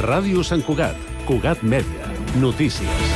Ràdio Sant Cugat, Cugat Mèdia, notícies.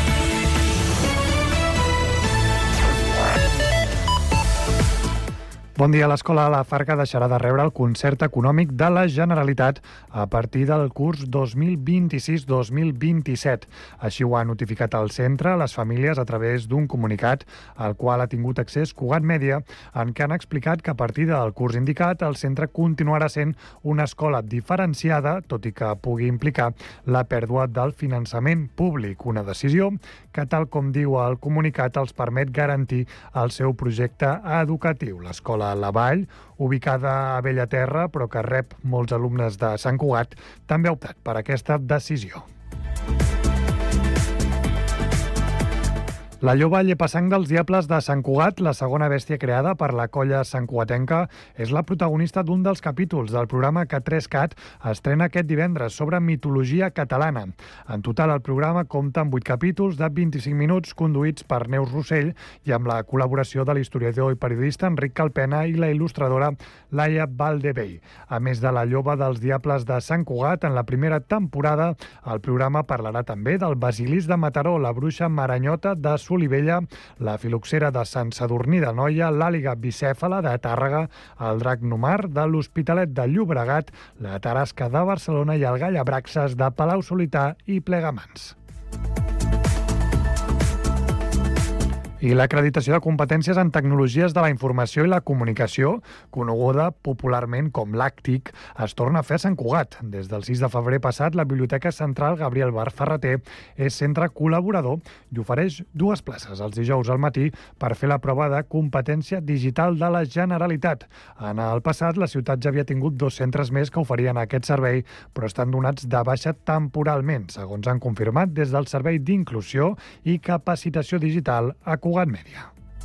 Bon dia. L'Escola La Farga deixarà de rebre el concert econòmic de la Generalitat a partir del curs 2026-2027. Així ho ha notificat el centre a les famílies a través d'un comunicat al qual ha tingut accés Cugat Mèdia, en què han explicat que a partir del curs indicat el centre continuarà sent una escola diferenciada, tot i que pugui implicar la pèrdua del finançament públic. Una decisió que, tal com diu el comunicat, els permet garantir el seu projecte educatiu. L'escola La Vall, ubicada a Bellaterra, però que rep molts alumnes de Sant Cugat, també ha optat per aquesta decisió. La lloba llepassang dels Diables de Sant Cugat, la segona bèstia creada per la colla santcugatenca, és la protagonista d'un dels capítols del programa que 3CAT estrena aquest divendres sobre mitologia catalana. En total, el programa compta amb 8 capítols de 25 minuts conduïts per Neus Rossell i amb la col·laboració de l'historiador i periodista Enric Calpena i la il·lustradora Laia Valdevell. A més de la lloba dels Diables de Sant Cugat, en la primera temporada, el programa parlarà també del basilisc de Mataró, la bruixa maranyota de Solivella, la filoxera de Sant Sadurní de Noia, l'àliga bicèfala de Tàrrega, el drac Numar de l'Hospitalet de Llobregat, la tarasca de Barcelona i el gallabraxes de Palau-solità i Plegamans. I l'acreditació de competències en tecnologies de la informació i la comunicació, coneguda popularment com l'ACTIC, es torna a fer a Sant Cugat. Des del 6 de febrer passat, la Biblioteca Central Gabriel Bar Ferreter és centre col·laborador i ofereix 2 places els dijous al matí per fer la prova de competència digital de la Generalitat. En el passat, la ciutat ja havia tingut 2 centres més que oferien aquest servei, però estan donats de baixa temporalment, segons han confirmat des del Servei d'Inclusió i Capacitació Digital a Cugat Mèdia.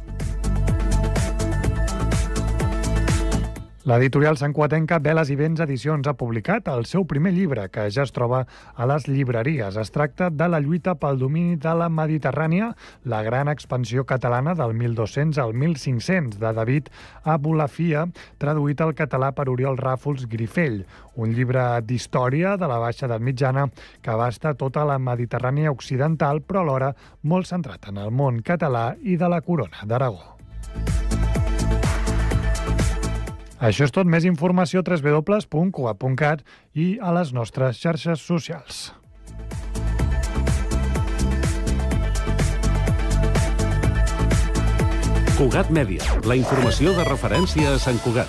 L'editorial santcugatenca Veles i Vents Edicions ha publicat el seu primer llibre, que ja es troba a les llibreries. Es tracta de la lluita pel domini de la Mediterrània, la gran expansió catalana del 1200 al 1500, de David Abulafia, traduït al català per Oriol Ràfols Grifell. Un llibre d'història de la Baixa Edat Mitjana que abasta tota la Mediterrània occidental, però alhora molt centrat en el món català i de la Corona d'Aragó. Això és tot. Més informació a www.cugat.cat i a les nostres xarxes socials. Cugat Mèdia, la informació de referència a Sant Cugat.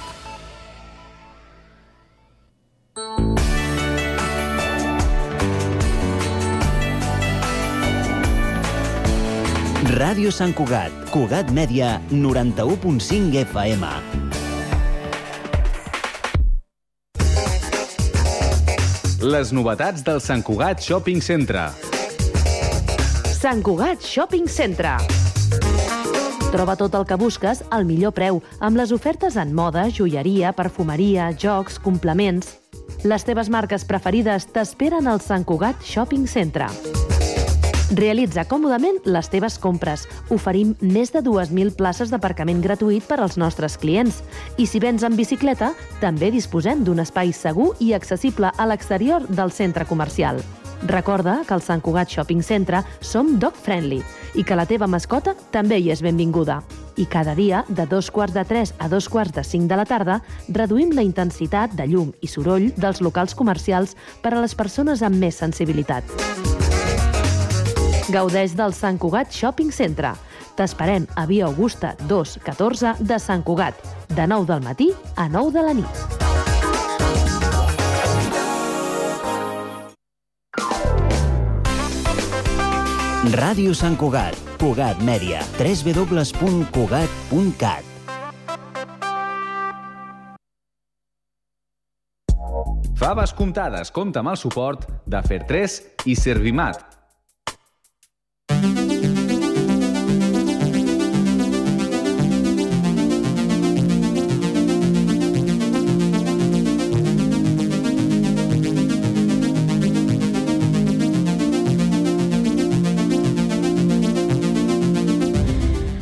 Ràdio Sant Cugat, Cugat Mèdia, 91.5 FM. Les novetats del Sant Cugat Shopping Centre. Sant Cugat Shopping Centre. Troba tot el que busques al millor preu, amb les ofertes en moda, joieria, perfumeria, jocs, complements. Les teves marques preferides t'esperen al Sant Cugat Shopping Centre. Realitza còmodament les teves compres. Oferim més de 2.000 places d'aparcament gratuït per als nostres clients. I si vens en bicicleta, també disposem d'un espai segur i accessible a l'exterior del centre comercial. Recorda que al Sant Cugat Shopping Centre som dog friendly i que la teva mascota també hi és benvinguda. I cada dia, de 2:45 a 4:45 de la tarda, reduïm la intensitat de llum i soroll dels locals comercials per a les persones amb més sensibilitat. Gaudeix del Sant Cugat Shopping Centre. T'esperem a Via Augusta 214 de Sant Cugat, de 9 del matí a 9 de la nit. Ràdio Sant Cugat, Cugat Mèdia, www.cugat.cat. Faves comptades compta amb el suport de Fer3 i Servimat.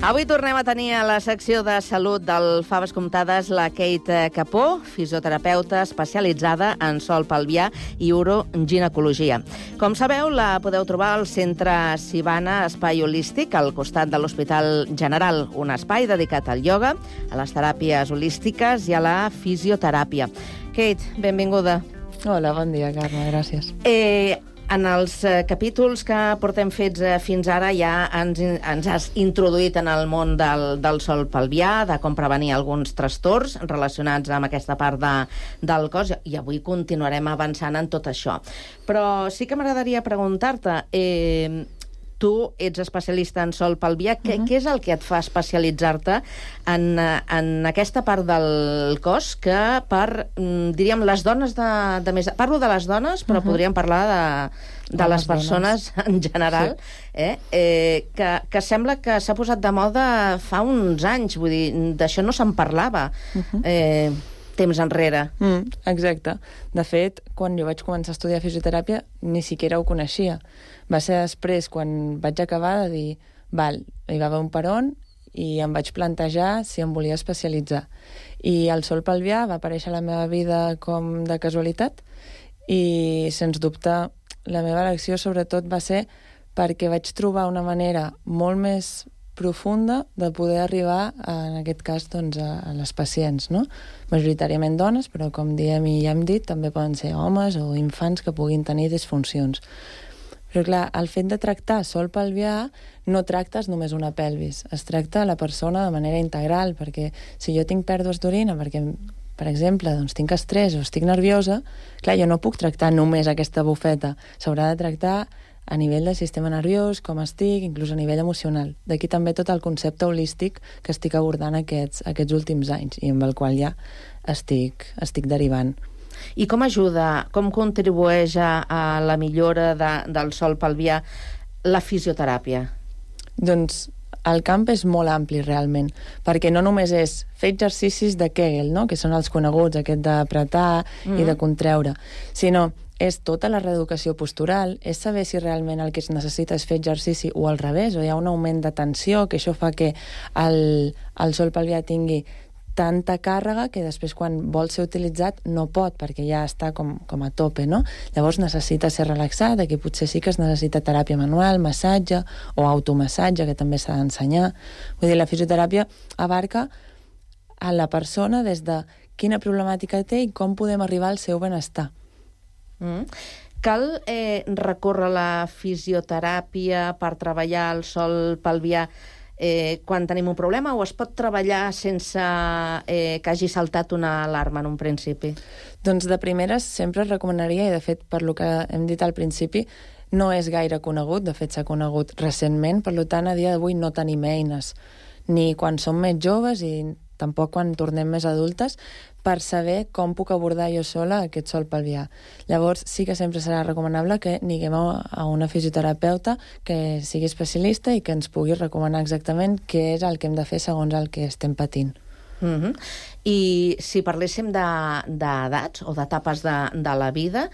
Avui tornem a tenir a la secció de salut del Faves Comptades la Kate Capó, fisioterapeuta especialitzada en sol pelvià i uroginecologia. Com sabeu, la podeu trobar al Centre Sivana Espai Holístic, al costat de l'Hospital General, un espai dedicat al ioga, a les teràpies holístiques i a la fisioteràpia. Kate, benvinguda. Hola, bon dia, Carme, gràcies. En els capítols que portem fets fins ara ja ens has introduït en el món del sol pelvià, de com prevenir alguns trastorns relacionats amb aquesta part del cos, i avui continuarem avançant en tot això. Però sí que m'agradaria preguntar-te, tu ets especialista en sol pelvià, què és el que et fa especialitzar-te en aquesta part del cos que diríem, les dones de més... Parlo de les dones, però podríem parlar de les persones en general, que sembla que s'ha posat de moda fa uns anys, vull dir, d'això no se'n parlava temps enrere. Exacte. De fet, quan jo vaig començar a estudiar fisioteràpia, ni siquiera ho coneixia. Va ser després, quan vaig acabar, de dir, val, hi va haver un peron i em vaig plantejar si em volia especialitzar. I el sol pelvià va aparèixer a la meva vida com de casualitat i, sens dubte, la meva elecció sobretot va ser perquè vaig trobar una manera molt més profunda de poder arribar, en aquest cas, doncs, a les pacients, no? Majoritàriament dones, però com diem i ja hem dit, també poden ser homes o infants que puguin tenir disfuncions. Però clar, el fet de tractar sol pelvià no tractes només una pelvis, es tracta la persona de manera integral, perquè si jo tinc pèrdues d'orina, perquè, per exemple, doncs, tinc estrès o estic nerviosa, clar, jo no puc tractar només aquesta bufeta, s'haurà de tractar a nivell del sistema nerviós, com estic, inclús a nivell emocional. D'aquí també tot el concepte holístic que estic abordant aquests últims anys i amb el qual ja estic derivant. I com ajuda, com contribueix a la millora del sol pelvià la fisioteràpia? Doncs el camp és molt ampli, realment, perquè no només és fer exercicis de Kegel, no?, que són els coneguts, aquest d'apretar i de contreure, sinó és tota la reeducació postural, és saber si realment el que es necessita és fer exercici o al revés, o hi ha un augment de tensió, que això fa que el sol pelvià tingui tanta càrrega que després quan vol ser utilitzat no pot, perquè ja està com a tope, no? Llavors necessita ser relaxat, aquí potser sí que es necessita teràpia manual, massatge o automassatge, que també s'ha d'ensenyar. Vull dir, la fisioteràpia abarca a la persona des de quina problemàtica té i com podem arribar al seu benestar. Cal recórrer a la fisioteràpia per treballar el sol pelvià quan tenim un problema, o es pot treballar sense que hagi saltat una alarma en un principi? Doncs de primeres sempre recomanaria, i de fet per lo que hem dit al principi, no és gaire conegut, de fet s'ha conegut recentment, per tant a dia d'avui no tenim eines, ni quan som més joves i tampoc quan tornem més adultes, per saber com puc abordar jo sola aquest sol pelvià. Llavors sí que sempre serà recomanable que aniguem a una fisioterapeuta que sigui especialista i que ens pugui recomanar exactament què és el que hem de fer segons el que estem patint. I si parléssim d'edats o d'etapes de la vida,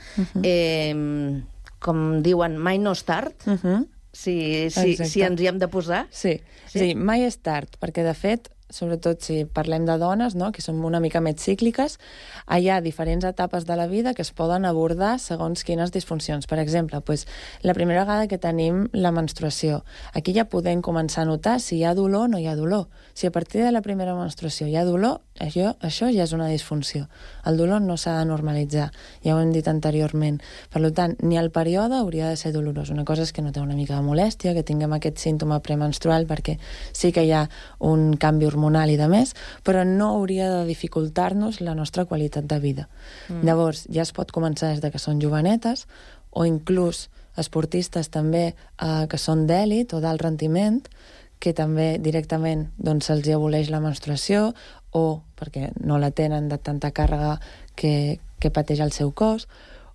com diuen, mai no és tard, si ens hi hem de posar? Sí, mai és tard, perquè de fet, sobretot si parlem de dones, no?, que som una mica més cícliques, hi ha diferents etapes de la vida que es poden abordar segons quines disfuncions. Per exemple, la primera vegada que tenim la menstruació, aquí ja podem començar a notar si hi ha dolor o no hi ha dolor. Si a partir de la primera menstruació hi ha dolor, això ja és una disfunció. El dolor no s'ha de normalitzar, ja ho hem dit anteriorment. Per tant, ni el període hauria de ser dolorós. Una cosa és que no té una mica de molèstia, que tinguem aquest símptoma premenstrual, perquè sí que hi ha un canvi hormonal i de més, però no hauria de dificultar-nos la nostra qualitat de vida. Llavors, ja es pot començar des de que són jovenetes, o inclús esportistes també que són d'èlit o d'alt rendiment, que també directament se'ls aboleix la menstruació, o perquè no la tenen de tanta càrrega que pateix el seu cos,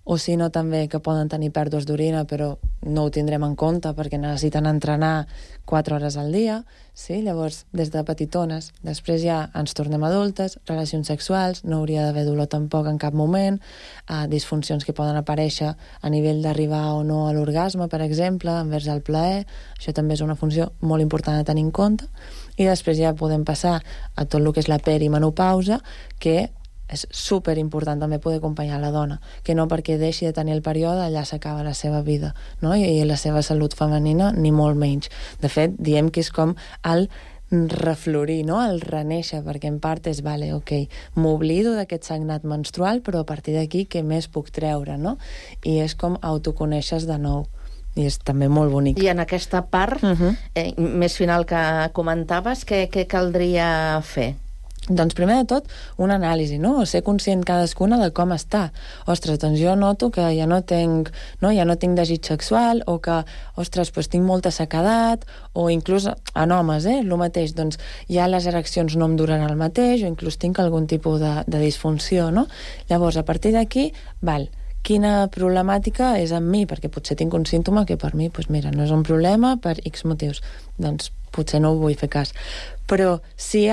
o si no també que poden tenir pèrdues d'orina, però no ho tindrem en compte perquè necessiten entrenar 4 hores al dia, sí? Llavors, des de petitones, després ja ens tornem adultes, relacions sexuals, no hauria d'haver dolor tampoc en cap moment, disfuncions que poden aparèixer a nivell d'arribar o no a l'orgasme, per exemple, envers el plaer, això també és una funció molt important a tenir en compte, i després ja podem passar a tot el que és la perimenopausa, que és superimportant també poder acompanyar la dona, que no perquè deixi de tenir el període allà s'acaba la seva vida, no? I la seva salut femenina ni molt menys. De fet, diem que és com el reflorir, no? El renéixer, perquè en part és, vale, ok, m'oblido d'aquest sagnat menstrual, però a partir d'aquí què més puc treure, no? I és com autoconèixer de nou. I és també molt bonic. I en aquesta part més final que comentaves, què caldria fer? Doncs primer de tot, una anàlisi, no? Ser conscient cadascuna de com està. Ostres, doncs jo noto que ja no tinc desig sexual, o que, ostres, doncs tinc molta sequedat, o inclús en homes, el mateix, doncs ja les ereccions no em duren el mateix, o inclús tinc algun tipus de disfunció, no? Llavors, a partir d'aquí, quina problemàtica és en mi, perquè potser tinc un símptoma que per mi, doncs mira, no és un problema per X motius, doncs potser no ho vull fer cas. Però sí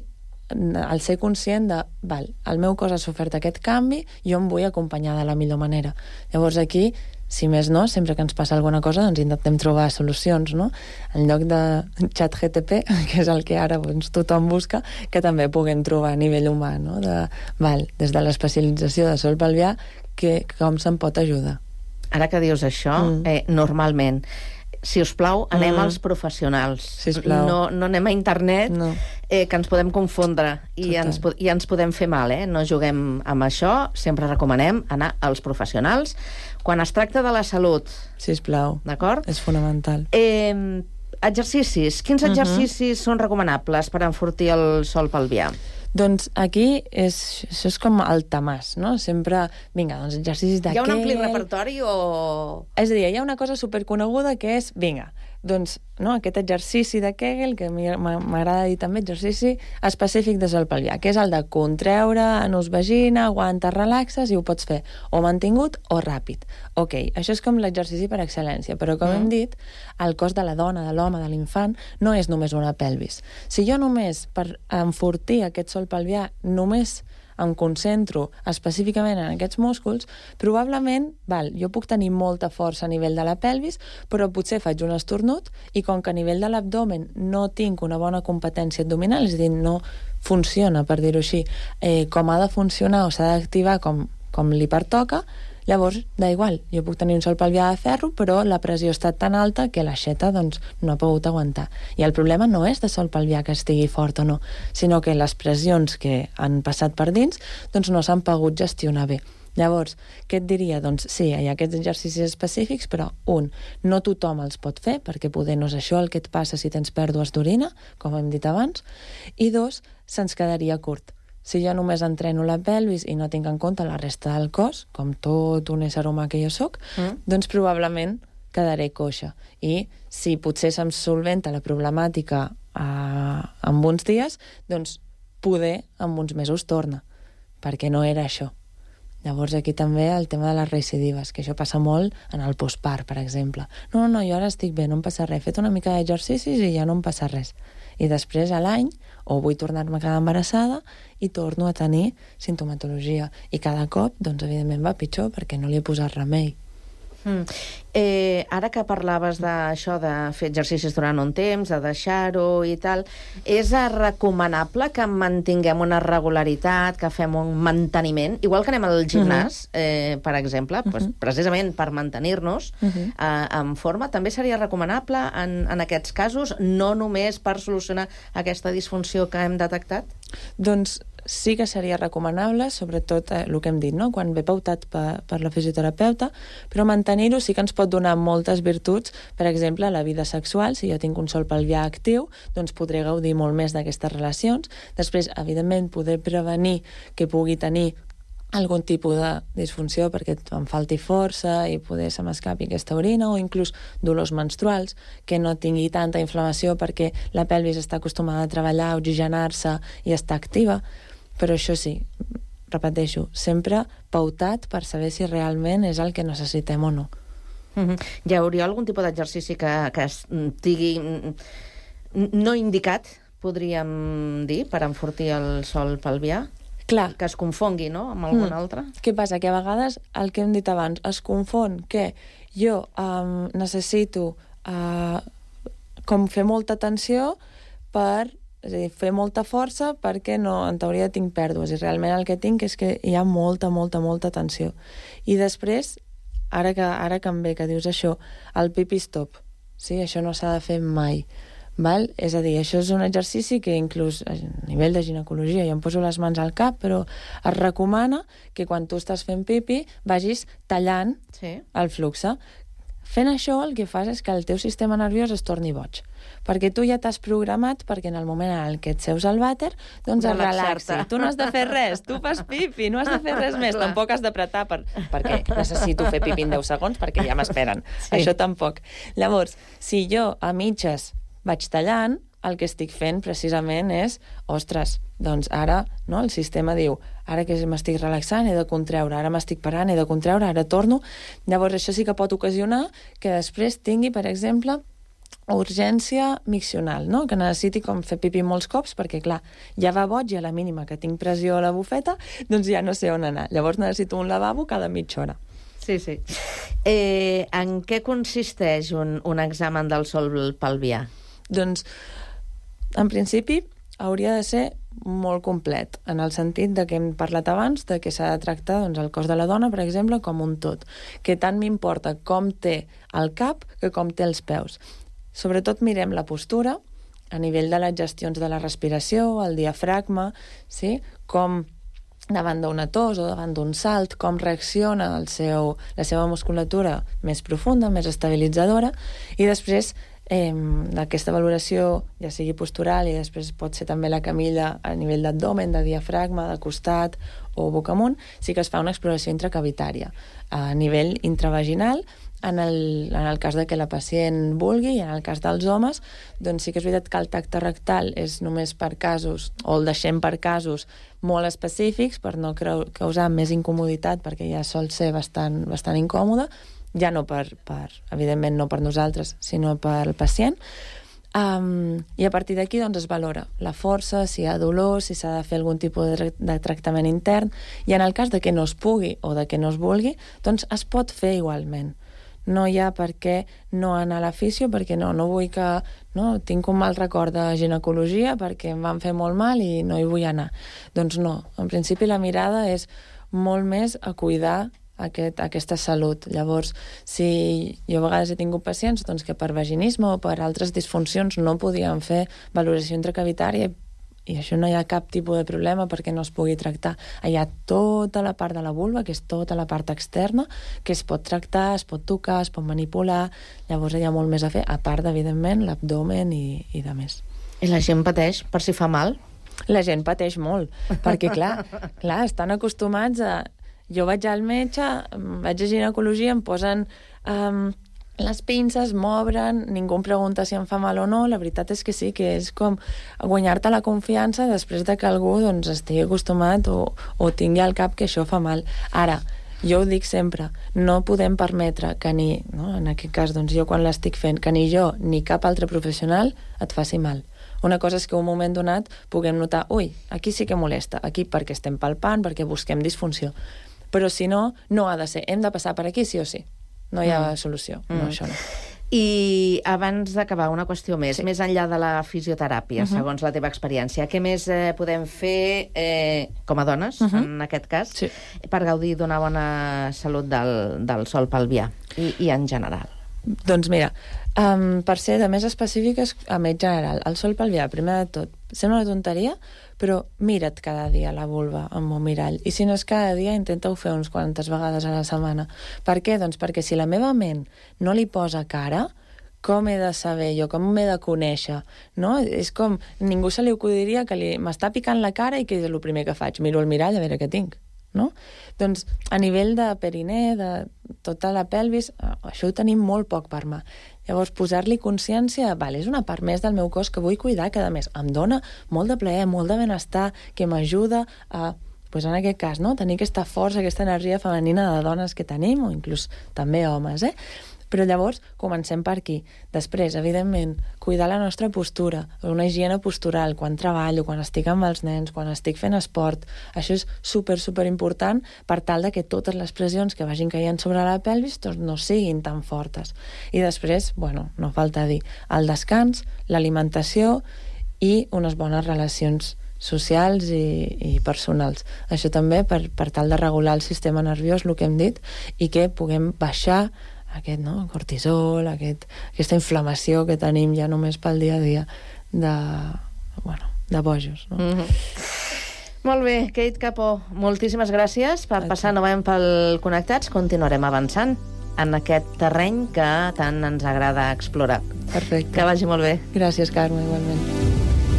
el ser conscient de, el meu cos ha sofert aquest canvi, jo em vull acompanyar de la millor manera. Llavors aquí, si més no, sempre que ens passa alguna cosa, doncs intentem trobar solucions, no? En lloc de ChatGPT, que és el que ara tothom busca, que també puguem trobar a nivell humà, no? Des de l'especialització de sol pelvià, com se'n pot ajudar. Ara que dius això, normalment, si us plau, anem als professionals. Sisplau. No anem a internet, que ens podem confondre i ens podem fer mal, No juguem amb això, sempre recomanem anar als professionals. Quan es tracta de la salut... Sisplau. D'acord? És fonamental. Exercicis. Quins exercicis són recomanables per enfortir el sòl pelvià? Doncs aquí això és com el tamàs, no? Sempre, vinga, doncs exercicis d'aquell... Hi ha un ampli repertori o...? És a dir, hi ha una cosa superconeguda que és, vinga, doncs, no, aquest exercici de Kegel, que m'agrada dir també, exercici específic de sòl pelvià, que és el de contraure anus vagina, aguantes, relaxes, i ho pots fer o mantingut o ràpid. Ok, això és com l'exercici per excel·lència, però com hem dit, el cos de la dona, de l'home, de l'infant, no és només una pelvis. Si jo només, per enfortir aquest sòl pelvià, només em concentro específicament en aquests músculs, probablement, jo puc tenir molta força a nivell de la pelvis, però potser faig un esternut i com que a nivell de l'abdomen no tinc una bona competència abdominal, és a dir, no funciona, per dir-ho així, com ha de funcionar o s'ha d'activar com li pertoca, llavors, igual, jo puc tenir un sòl pelvià de ferro, però la pressió ha estat tan alta que l'aixeta no ha pogut aguantar. I el problema no és de sòl pelvià que estigui fort o no, sinó que les pressions que han passat per dins no s'han pogut gestionar bé. Llavors, què et diria? Doncs sí, hi ha aquests exercicis específics, però no tothom els pot fer, perquè poder no és això el que et passa si tens pèrdues d'orina, com hem dit abans, i 2, se'ns quedaria curt. Si jo només entreno la pelvis i no tinc en compte la resta del cos, com tot un ésser humà que jo soc, doncs probablement quedaré coixa. I si potser se'm solventa la problemàtica en uns dies, doncs poder en uns mesos torna, perquè no era això. Llavors aquí també el tema de les recidives, que això passa molt en el postpart, per exemple. No, jo ara estic bé, no em passa res. He fet una mica d'exercicis i ja no em passa res. I després, a l'any, o vull tornar-me a quedar embarassada i torno a tenir sintomatologia. I cada cop, doncs, evidentment, va pitjor perquè no li he posat remei. Ara que parlaves d'això, de fer exercicis durant un temps, de deixar-ho i tal, és recomanable que mantinguem una regularitat, que fem un manteniment, igual que anem al gimnàs, per exemple, precisament per mantenir-nos en forma, també seria recomanable en aquests casos, no només per solucionar aquesta disfunció que hem detectat? Doncs sí que seria recomanable, sobretot el que hem dit, no? Quan ve pautat per la fisioterapeuta, però mantenir-ho sí que ens pot donar moltes virtuts. Per exemple, la vida sexual, si jo tinc un sòl pelvià actiu, doncs podré gaudir molt més d'aquestes relacions. Després, evidentment, poder prevenir que pugui tenir algun tipus de disfunció perquè em falti força i poder se m'escapi aquesta orina, o inclús dolors menstruals, que no tingui tanta inflamació perquè la pelvis està acostumada a treballar, a oxigenar-se i està activa. Però això sí, repeteixo, sempre pautat per saber si realment és el que necessitem o no. Hi hauria algun tipus d'exercici que estigui no indicat, podríem dir, per enfortir el sòl pelvià? Clar. Que es confongui, no?, amb algun altre? Què passa? Que a vegades, el que hem dit abans, es confon que jo necessito com fer molta tensió és a dir, fer molta força perquè no, en teoria tinc pèrdues, i realment el que tinc és que hi ha molta tensió. I després, ara que em ve que dius això, el pipi stop, sí? Això no s'ha de fer mai. Val? És a dir, això és un exercici que inclús a nivell de ginecologia, jo em poso les mans al cap, però es recomana que quan tu estàs fent pipi vagis tallant el flux. Fent això el que fas és que el teu sistema nerviós es torni boig, perquè tu ja t'has programat perquè en el moment en què et seus al vàter, doncs es relaxi. Tu no has de fer res, tu fas pipi, no has de fer res més, tampoc has d'apretar perquè necessito fer pipi en 10 segons perquè ja m'esperen. Això tampoc. Llavors, si jo a mitges vaig tallant, el que estic fent precisament és, ostres, doncs ara el sistema diu, ara que m'estic relaxant he de contreure, ara m'estic parant, he de contreure, ara torno. Llavors això sí que pot ocasionar que després tingui, per exemple, urgència miccional, no? Que necessiti com fer pipi molts cops perquè, clar, ja va boig i a la mínima que tinc pressió a la bufeta, doncs ja no sé on anar. Llavors necessito un lavabo cada mitja hora. Sí. En què consisteix un examen del sòl pelvià? Doncs, en principi, hauria de ser molt complet, en el sentit de que hem parlat abans de que s'ha de tractar el cos de la dona, per exemple, com un tot, que tant m'importa com té el cap que com té els peus. Sobretot mirem la postura, a nivell de les gestions de la respiració, el diafragma, sí? Com davant d'una tos o davant d'un salt, com reacciona la seva musculatura més profunda, més estabilitzadora, i després d'aquesta valoració, ja sigui postural i després pot ser també la camilla a nivell d'abdomen, de diafragma, de costat o boca amunt, sí que es fa una exploració intracavitària. A nivell intravaginal, en el cas de que la pacient vulgui, i en el cas dels homes, doncs sí que és veritat que el tacte rectal és només per casos, o el deixem per casos molt específics, per no causar més incomoditat, perquè ja sol ser bastant incòmode, ja no evidentment no per nosaltres, sinó per el pacient. I a partir d'aquí doncs es valora la força, si hi ha dolor, si s'ha de fer algun tipus de tractament intern, i en el cas de que no es pugui o de que no es vulgui, doncs es pot fer igualment. No hi ha per què no anar a la fisio, perquè no vull que... tinc un mal record de ginecologia perquè em van fer molt mal i no hi vull anar. Doncs no, en principi la mirada és molt més a cuidar aquesta salut. Llavors, si jo a vegades he tingut pacients que per vaginisme o per altres disfuncions no podien fer valoració intracavitària, i això no hi ha cap tipus de problema perquè no es pugui tractar. Hi ha tota la part de la vulva, que és tota la part externa, que es pot tractar, es pot tocar, es pot manipular, llavors hi ha molt més a fer, a part, evidentment, l'abdomen i de més. I la gent pateix per si fa mal? La gent pateix molt, perquè clar, estan acostumats a... Jo vaig al metge, vaig a ginecologia, em posen les pinces, m'obren, ningú em pregunta si em fa mal o no. La veritat és que sí, que és com guanyar-te la confiança després de que algú estigui acostumat o tingui al cap que això fa mal. Ara, jo ho dic sempre, no podem permetre que en aquest cas, jo quan l'estic fent, que ni jo ni cap altre professional et faci mal. Una cosa és que en un moment donat puguem notar, aquí sí que molesta, aquí perquè estem palpant, perquè busquem disfunció. Però si no, no ha de ser. Hem de passar per aquí sí o sí. No hi ha solució. No, això no. I abans d'acabar, una qüestió més. Sí. Més enllà de la fisioteràpia, segons la teva experiència, què més podem fer com a dones, en aquest cas, per gaudir d'una bona salut del sòl pelvià i en general? Doncs mira, per ser de més específiques, a més general, el sòl pelvià, primer de tot, sembla una tonteria, però mira't cada dia la vulva amb un mirall. I si no és cada dia, intenta-ho fer uns quantes vegades a la setmana. Per què? Doncs perquè si la meva ment no li posa cara, com he de saber jo, com m'he de conèixer, no? És com, ningú se li acudiria que m'està picant la cara i que és el primer que faig? Miro el mirall a veure què tinc, no? Doncs a nivell de perinè, de tota la pelvis, això ho tenim molt poc per mà. Llavors, posar-li consciència, és una part més del meu cos que vull cuidar, que a més em dona molt de plaer, molt de benestar, que m'ajuda a doncs en aquest cas, no? Tenir aquesta força, aquesta energia femenina de dones que tenim, o inclús també homes, Però llavors comencem per aquí. Després, evidentment, cuidar la nostra postura, una higiene postural, quan treballo, quan estic amb els nens, quan estic fent esport. Això és super important per tal de que totes les pressions que vagin caient sobre la pelvis no siguin tan fortes. I després, no falta dir, el descans, l'alimentació i unes bones relacions socials i personals. Això també per tal de regular el sistema nerviós, el que hem dit, i que puguem baixar aquest cortisol, aquesta inflamació que tenim ja només pel dia a dia de bojos. No? Molt bé, Kate Capó, moltíssimes gràcies per passar novament pel Connectats. Continuarem avançant en aquest terreny que tant ens agrada explorar. Perfecte. Que vagi molt bé. Gràcies, Carme, igualment.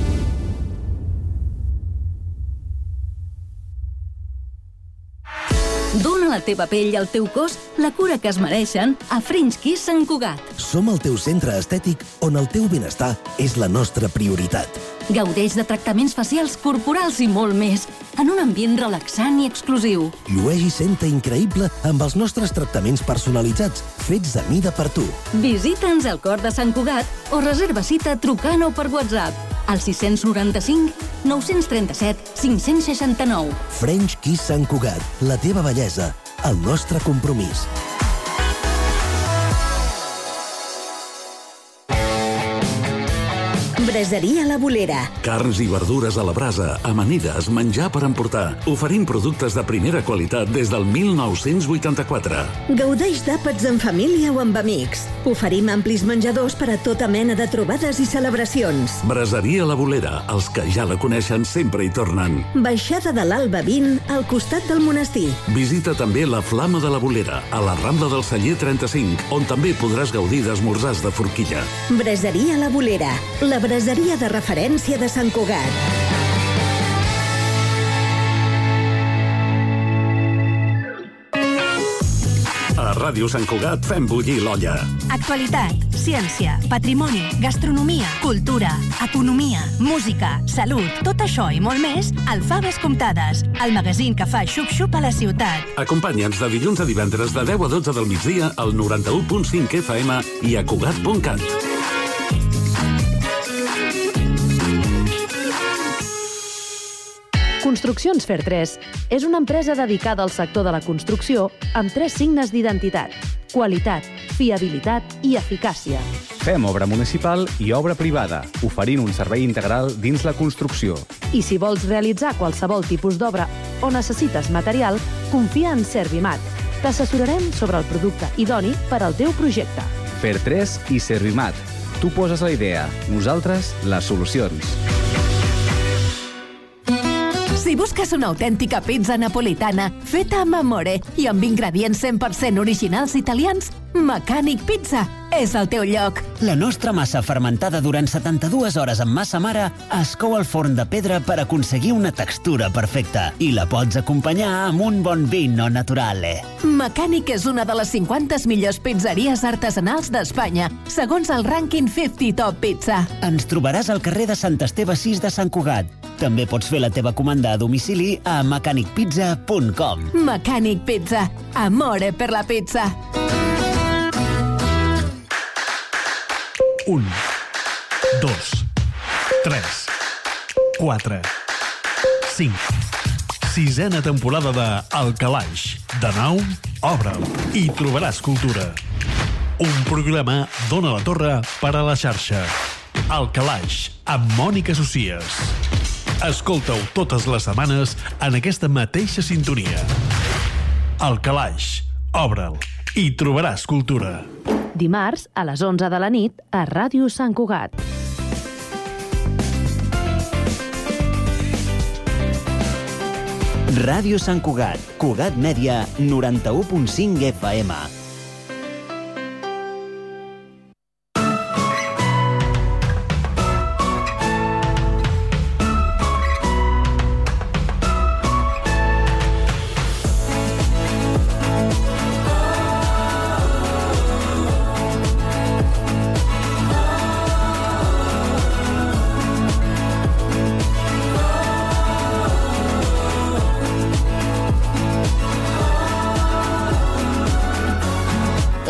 Dóna a la teva pell i al teu cos la cura que es mereixen a French Kiss Sant Cugat. Som el teu centre estètic on el teu benestar és la nostra prioritat. Gaudeix de tractaments facials, corporals i molt més, en un ambient relaxant i exclusiu. Llueix i senta increïble amb els nostres tractaments personalitzats, fets a mida per tu. Visita'ns al cor de Sant Cugat o reserva cita trucant o per WhatsApp al 695 937 569. French Kiss Sant Cugat, la teva bellesa, el nostre compromís. Braseria La Bolera. Carns i verdures a la brasa, amanides, menjar per emportar. Oferim productes de primera qualitat des del 1984. Gaudeix d'àpats en família o amb amics. Oferim amplis menjadors per a tota mena de trobades i celebracions. Braseria La Bolera, els que ja la coneixen sempre hi tornen. Baixada de l'Alba 20, al costat del monestir. Visita també la Flama de la Bolera, a la Rambla del Celler 35, on també podràs gaudir d'esmorzars de forquilla. Braseria La Bolera, la braseria de referència de Sant Cugat. A Ràdio Sant Cugat fem bullir l'olla. Actualitat, ciència, patrimoni, gastronomia, cultura, economia, música, salut, tot això i molt més al Faves Comptades, el magazín que fa xup-xup a la ciutat. Acompanya'ns de dilluns a divendres de 10 a 12 del migdia al 91.5 FM i a Cugat.cat. Construccions Fer3 és una empresa dedicada al sector de la construcció amb 3 signes d'identitat: qualitat, fiabilitat i eficàcia. Fem obra municipal i obra privada, oferint un servei integral dins la construcció. I si vols realitzar qualsevol tipus d'obra o necessites material, confia en Servimat. T'assessorarem sobre el producte idoni per al teu projecte. Fer3 i Servimat. Tu poses la idea, nosaltres les solucions. Si busques una autèntica pizza napolitana feta amb amore i amb ingredients 100% originals italians, Mecànic Pizza és el teu lloc. La nostra massa fermentada durant 72 hores amb massa mare es cou al forn de pedra per aconseguir una textura perfecta i la pots acompanyar amb un bon vino naturale. Mecànic és una de les 50 millors pizzeries artesanals d'Espanya, segons el rànquing 50 Top Pizza. Ens trobaràs al carrer de Sant Esteve 6 de Sant Cugat. També pots fer la teva comanda a domicili a mecanicpizza.com. Mecànic Pizza. Amore per la pizza. 1, 2, 3, 4, 5. 6a temporada de El Calaix. De nou, obre'l i trobaràs cultura. Un programa d'Ona la Torre per a la xarxa. El Calaix, amb Mònica Socies. Escolta-ho totes les setmanes en aquesta mateixa sintonia. El Calaix, obre'l i trobaràs cultura. Dimarts, a les 11 de la nit, a Ràdio Sant Cugat. Ràdio Sant Cugat, Cugat Mèdia, 91.5 FM.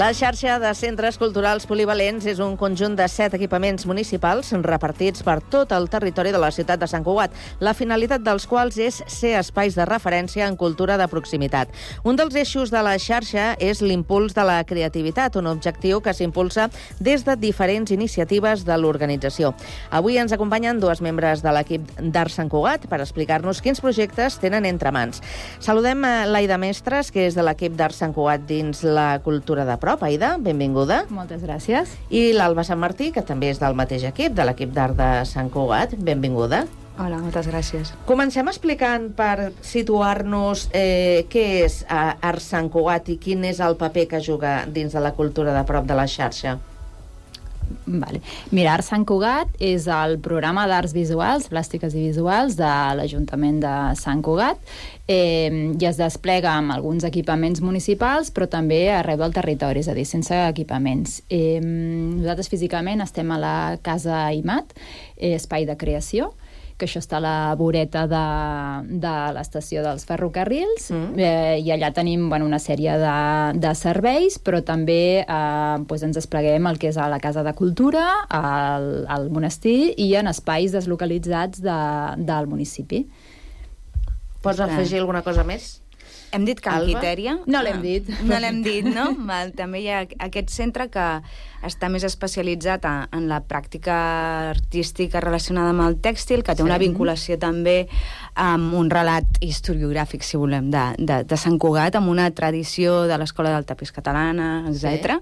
La xarxa de centres culturals polivalents és un conjunt de 7 equipaments municipals repartits per tot el territori de la ciutat de Sant Cugat, la finalitat dels quals és ser espais de referència en cultura de proximitat. Un dels eixos de la xarxa és l'impuls de la creativitat, un objectiu que s'impulsa des de diferents iniciatives de l'organització. Avui ens acompanyen 2 membres de l'equip d'Art Sant Cugat per explicar-nos quins projectes tenen entre mans. Saludem l'Aida Mestres, que és de l'equip d'Art Sant Cugat dins la cultura de prop. Aida, benvinguda. Moltes gràcies. I l'Alba Sant Martí, que també és del mateix equip, de l'equip d'Art de Sant Cugat. Benvinguda. Hola, moltes gràcies. Comencem explicant, per situar-nos, què és Art Sant Cugat i quin és el paper que juga dins de la cultura de prop de la xarxa. Vale. Mira, Art Sant Cugat és el programa d'arts visuals, plàstiques i visuals de l'Ajuntament de Sant Cugat i es desplega amb alguns equipaments municipals, però també arreu del territori, és a dir, sense equipaments. Nosaltres físicament estem a la Casa IMAT, espai de creació, que això està a la voreta de l'estació dels ferrocarrils, i allà tenim una sèrie de serveis, però també ens despleguem el que és a la Casa de Cultura, al monestir i en espais deslocalitzats del municipi. Pots afegir alguna cosa més? Hem dit Can Quitèria? No l'hem dit. No l'hem dit, no? També hi ha aquest centre que està més especialitzat en la pràctica artística relacionada amb el tèxtil, que té una vinculació també amb un relat historiogràfic, si volem, de Sant Cugat, amb una tradició de l'Escola del Tapís Catalana, etc.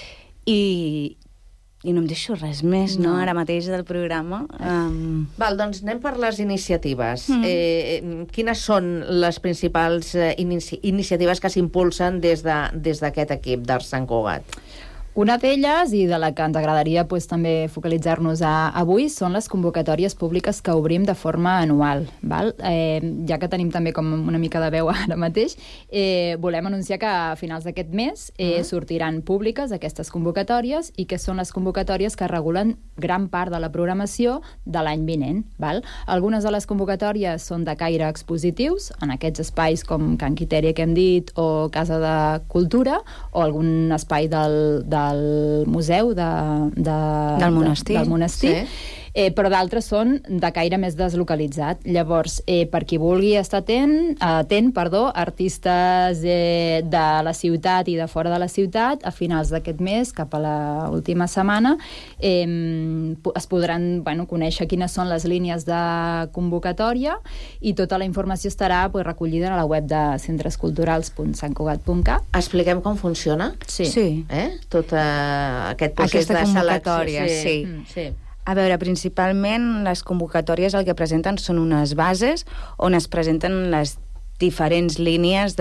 I no em deixo res més, no, ara mateix del programa. Val, doncs anem per les iniciatives. Quines són les principals iniciatives que s'impulsen des d'aquest equip d'Art Sant Cugat? Una d'elles, i de la que ens agradaria també focalitzar-nos avui, són les convocatòries públiques que obrim de forma anual. Ja que tenim també com una mica de veu ara mateix, volem anunciar que a finals d'aquest mes sortiran públiques aquestes convocatòries i que són les convocatòries que regulen gran part de la programació de l'any vinent. Algunes de les convocatòries són de caire expositius, en aquests espais com Can Quitèria, que hem dit, o Casa de Cultura, o algun espai del museu del monestir. Però d'altres són de caire més deslocalitzat. Llavors, per qui vulgui estar atent, artistes de la ciutat i de fora de la ciutat, a finals d'aquest mes, cap a l'última setmana, es podran conèixer quines són les línies de convocatòria i tota la informació estarà recollida a la web de centresculturals.santcugat.cat. Expliquem com funciona? Sí. Tot aquest procés de convocatòria, sí. A veure, principalment les convocatòries el que presenten són unes bases on es presenten les diferents línies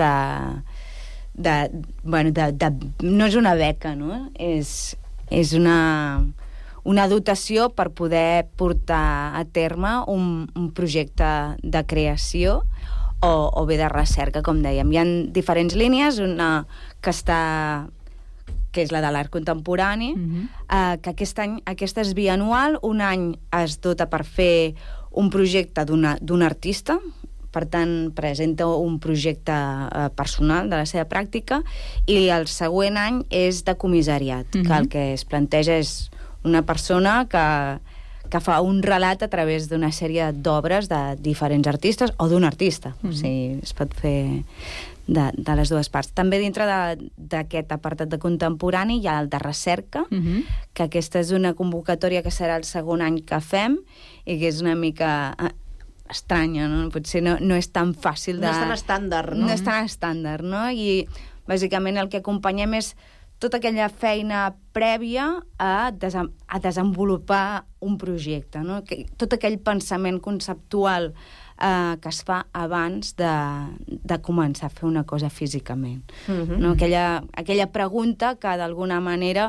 no és una beca, no? És una dotació per poder portar a terme un projecte de creació o bé de recerca, com dèiem. Hi ha diferents línies, una que és la de l'art contemporani, que aquesta és bianual. Un any es dota per fer un projecte d'un artista, per tant, presenta un projecte personal de la seva pràctica, i el següent any és de comissariat, que el que es planteja és una persona que fa un relat a través d'una sèrie d'obres de diferents artistes o d'un artista. O sigui, es pot fer de les dues parts. També dintre d'aquest apartat de contemporani hi ha el de recerca, que aquesta és una convocatòria que serà el segon any que fem i que és una mica estranya, no? Potser no és tan fàcil de... No és tan estàndard, no? No és tan estàndard, no? I bàsicament el que acompanyem és tota aquella feina prèvia a desenvolupar un projecte, no? Tot aquell pensament conceptual que es fa abans de començar a fer una cosa físicament. No? Aquella pregunta que d'alguna manera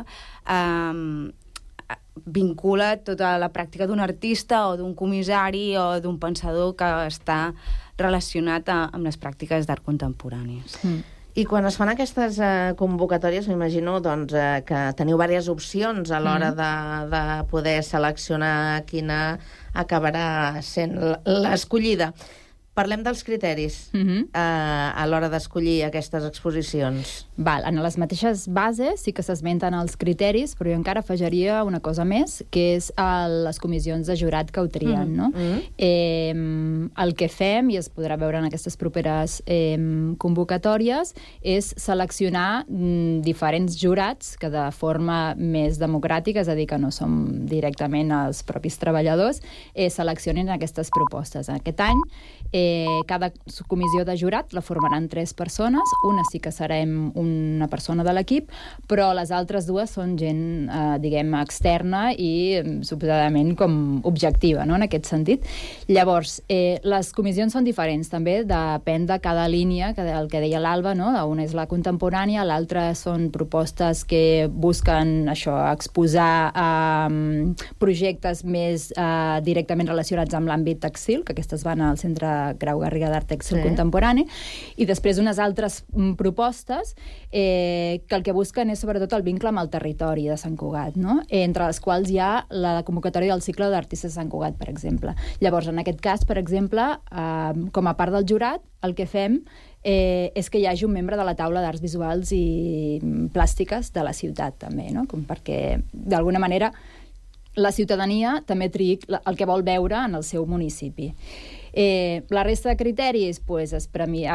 vincula tota la pràctica d'un artista o d'un comissari o d'un pensador que està relacionat amb les pràctiques d'art contemporànies. I quan es fan aquestes convocatòries, m'imagino que teniu diverses opcions a l'hora de poder seleccionar quina acabarà sent l'escollida. Parlem dels criteris a l'hora d'escollir aquestes exposicions. En les mateixes bases sí que s'esmenten els criteris, però jo encara afegiria una cosa més, que és les comissions de jurat que ho trien. No? El que fem, i es podrà veure en aquestes properes convocatòries, és seleccionar diferents jurats que de forma més democràtica, és a dir, que no som directament els propis treballadors, seleccionin aquestes propostes. Aquest any, cada comissió de jurat la formaran 3 persones, una sí que serem una persona de l'equip, però les altres 2 són gent, diguem, externa i suposadament com objectiva, no?, en aquest sentit. Llavors, les comissions són diferents, també depèn de cada línia, el que deia l'Alba, no?, una és la contemporània, l'altra són propostes que busquen això, exposar projectes més directament relacionats amb l'àmbit tèxtil, que aquestes van al Centre Grau Garriga d'Art Tèxtil Contemporani, i després unes altres propostes que el que busquen és sobretot el vincle amb el territori de Sant Cugat, no?, entre les quals hi ha la convocatòria del cicle d'artistes de Sant Cugat, per exemple. Llavors, en aquest cas, per exemple, com a part del jurat, el que fem és que hi hagi un membre de la taula d'arts visuals i plàstiques de la ciutat, també, no?, com perquè, d'alguna manera, la ciutadania també triï el que vol veure en el seu municipi. La resta de criteris es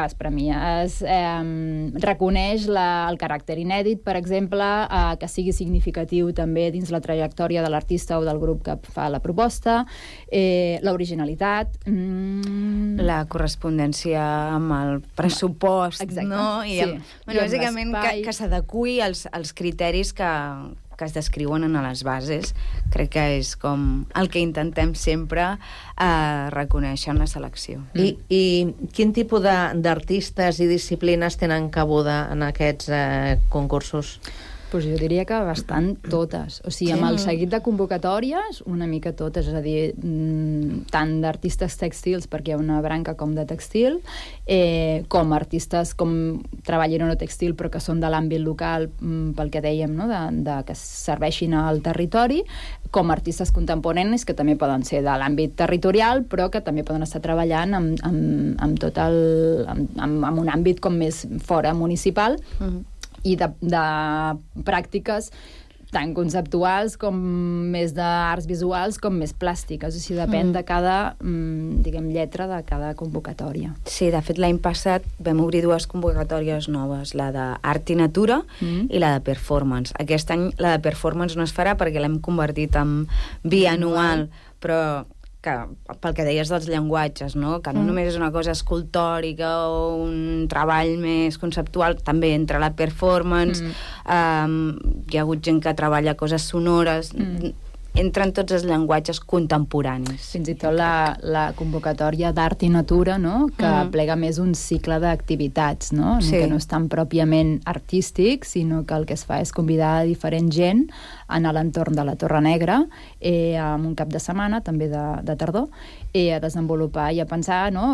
reconeix el caràcter inèdit, per exemple, que sigui significatiu també dins la trajectòria de l'artista o del grup que fa la proposta, l'originalitat, la correspondència amb el pressupost, no? I bàsicament que s'adeqüi als criteris que es descriuen a les bases. Crec que és com el que intentem sempre reconèixer en la selecció. I quin tipus d'artistes i disciplines tenen cabuda en aquests concursos? Pues jo diria que bastant totes. O sigui, amb el seguit de convocatòries, una mica totes, és a dir, tant d'artistes tèxtils, perquè hi ha una branca com de tèxtil, com artistes com treballen no tèxtil, però que són de l'àmbit local, pel que dèiem, no?, que serveixin al territori, com artistes contemporanis, que també poden ser de l'àmbit territorial, però que també poden estar treballant amb un àmbit com més fora municipal, i de pràctiques tant conceptuals com més d'arts visuals com més plàstiques. O sigui, depèn de cada, diguem, lletra de cada convocatòria. Sí, de fet, l'any passat vam obrir 2 convocatòries noves, la d'art i natura i la de performance. Aquest any la de performance no es farà perquè l'hem convertit en bianual, però que pel que deies dels llenguatges, no? Que no només és una cosa escultòrica o un treball més conceptual, també entre la performance, hi ha hagut gent que treballa coses sonores, entren tots els llenguatges contemporanis. Fins i tot la convocatòria d'art i natura, no?, que plega més un cicle d'activitats, no?, que no és tan pròpiament artístic, sinó que el que es fa és convidar a diferent gent a anar a l'entorn de la Torre Negra amb un cap de setmana, també de tardor, a desenvolupar i a pensar, no?,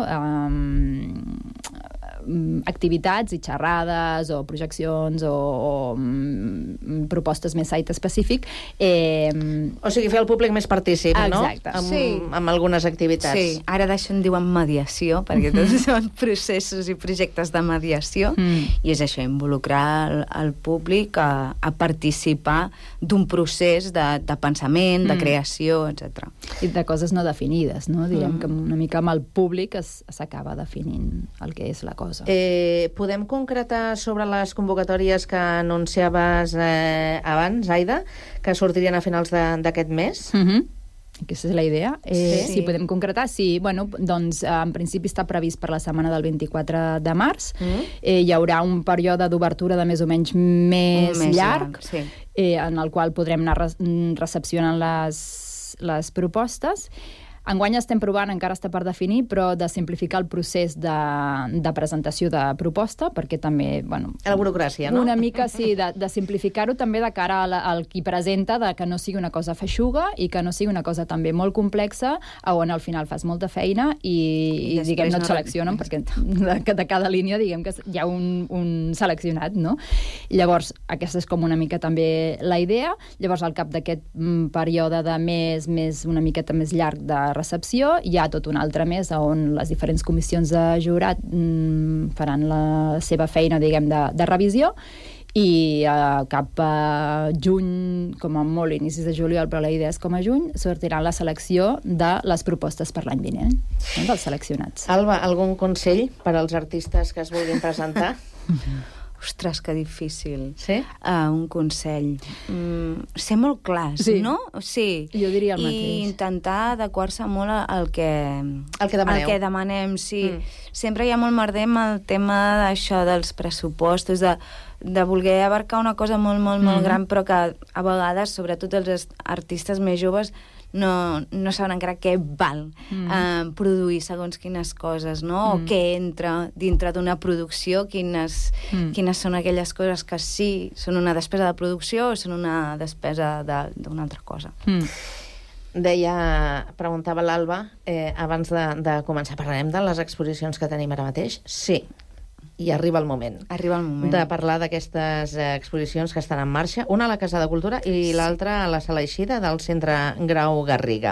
activitats i xerrades o projeccions o propostes més site específic. O sigui, fer el públic més partícip, no? Exacte. Amb algunes activitats. Sí, ara d'això en diuen mediació, perquè tots són processos i projectes de mediació, i és això, involucrar el públic a participar d'un procés de pensament, de creació, etc. I de coses no definides, no? Diguem que una mica amb el públic s'acaba definint el que és la cosa. Podem concretar sobre les convocatòries que anunciaves abans, Aida, que sortirien a finals d'aquest mes? Aquesta és la idea. Sí, podem concretar. Sí, bueno, doncs en principi està previst per la setmana del 24 de març. Hi haurà un període d'obertura de més o menys més llarg, en el qual podrem anar recepcionant les propostes. Enguany estem provant, encara està per definir, però de simplificar el procés de presentació de proposta, perquè també, bueno... La burocràcia, no? Una mica, sí, de simplificar-ho també de cara al qui presenta, de que no sigui una cosa feixuga i que no sigui una cosa també molt complexa, on al final fas molta feina i diguem, no et seleccionen, perquè de cada línia, diguem que hi ha un seleccionat, no? Llavors, aquesta és com una mica també la idea. Llavors, al cap d'aquest període de una miqueta més llarg de recepció, hi ha tot un altre mes on les diferents comissions de jurat faran la seva feina, diguem, de revisió, i cap a juny, com a molt inicis de juliol, però la idea és com a juny, sortirà la selecció de les propostes per l'any vinent, dels seleccionats. Alba, algun consell per als artistes que es vulguin presentar? Ostres, que difícil. Sí? Un consell. Ser molt clars, sí. No? Sí. Jo diria el mateix. I intentar adequar-se molt al que demaneu. Al que demanem, sí. Sempre hi ha molt merder amb el tema d'això dels pressupostos, de voler abarcar una cosa molt, molt, molt gran, però que a vegades, sobretot els artistes més joves, no saben encara què val produir segons quines coses, no? O què entra dintre d'una producció, quines són aquelles coses que sí són una despesa de producció o són una despesa d'una altra cosa. Preguntava l'Alba, abans de començar, parlarem de les exposicions que tenim ara mateix? Sí. I arriba el moment. De parlar d'aquestes exposicions que estan en marxa. Una a la Casa de Cultura i l'altra a la Sala Eixida del Centre Grau Garriga.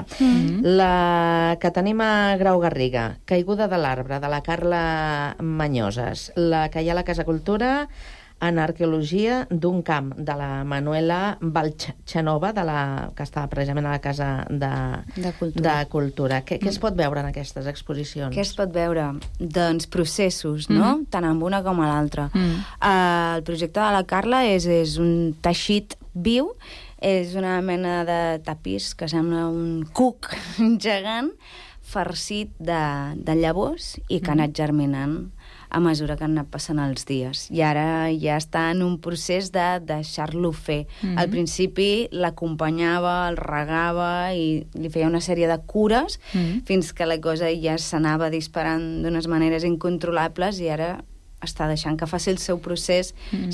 La que tenim a Grau Garriga, Caiguda de l'arbre, de la Carla Mañoses. La que hi ha a la Casa Cultura, en arqueologia d'un camp, de la Manuela Valchanova, que està precisament a la Casa de Cultura. Què es pot veure en aquestes exposicions? Què es pot veure? Doncs processos, no? Tant en una com a l'altra. El projecte de la Carla és un teixit viu, és una mena de tapís que sembla un cuc gegant farcit de llavors i que ha anat germinant a mesura que han anat passant els dies. I ara ja està en un procés de deixar-lo fer. Al principi l'acompanyava, el regava i li feia una sèrie de cures fins que la cosa ja s'anava disparant d'unes maneres incontrolables i ara està deixant que faci el seu procés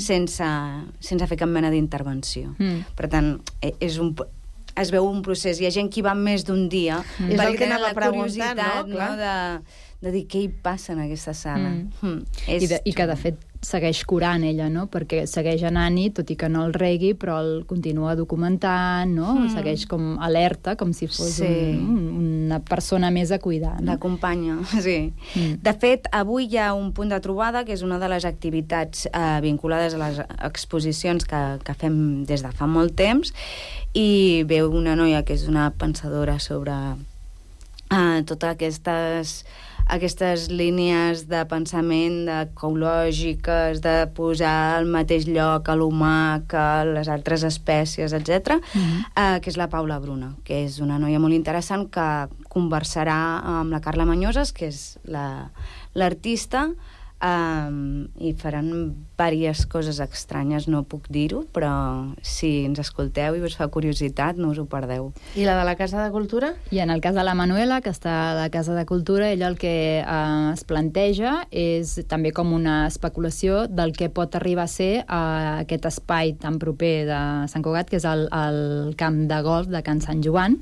sense fer cap mena d'intervenció. Per tant, es veu un procés. Hi ha gent que hi va més d'un dia perquè tenen la curiositat, no? De dir què hi passa en aquesta sala. I que, de fet, segueix curant ella, no? Perquè segueix anant-hi, tot i que no el regui, però el continua documentant, no? Segueix com alerta, com si fos una persona més a cuidar. L'acompanya, sí. De fet, avui hi ha un punt de trobada, que és una de les activitats vinculades a les exposicions que fem des de fa molt temps, i veu una noia que és una pensadora sobre totes aquestes línies de pensament ecològiques, de posar al mateix lloc a l'humà que les altres espècies, etc., que és la Paula Bruna, que és una noia molt interessant que conversarà amb la Carla Mañoses, que és l'artista, i faran diverses coses estranyes, no puc dir-ho, però si ens escolteu i us fa curiositat, no us ho perdeu. I la de la Casa de Cultura? I en el cas de la Manuela, que està a la Casa de Cultura, ella el que es planteja és també com una especulació del que pot arribar a ser aquest espai tan proper de Sant Cugat, que és el camp de golf de Can Sant Joan,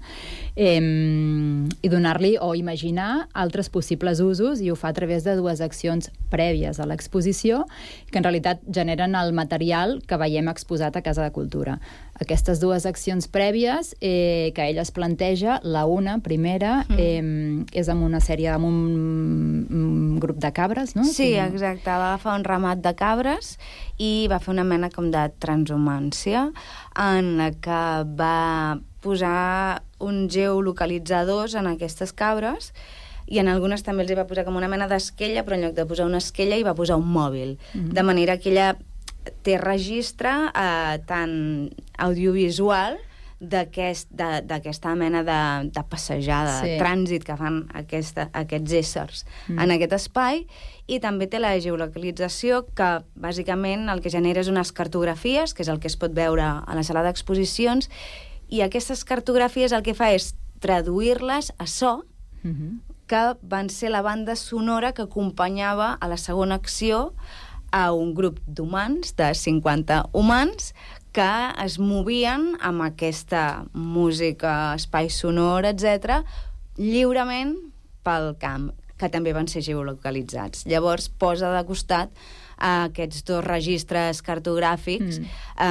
i donar-li o imaginar altres possibles usos, i ho fa a través de dues accions prèvies a l'exposició, que en realitat generen el material que veiem exposat a Casa de Cultura. Aquestes dues accions prèvies que ella es planteja, la una, primera, és amb una sèrie, amb un grup de cabres, no? Sí, exacte. Va agafar un ramat de cabres i va fer una mena com de transhumància en la que va posar uns geolocalitzadors en aquestes cabres i en algunes també els va posar com una mena d'esquella, però en lloc de posar una esquella hi va posar un mòbil. De manera que ella té registre tant audiovisual d'aquesta mena de passejada, de trànsit que fan aquests éssers en aquest espai, i també té la geolocalització que bàsicament el que genera és unes cartografies, que és el que es pot veure a la sala d'exposicions, i aquestes cartografies el que fa és traduir-les a so, que van ser la banda sonora que acompanyava a la segona acció a un grup d'humans, de 50 humans, que es movien amb aquesta música, espai sonor, etc., lliurement pel camp, que també van ser geolocalitzats. Llavors posa de costat aquests dos registres cartogràfics,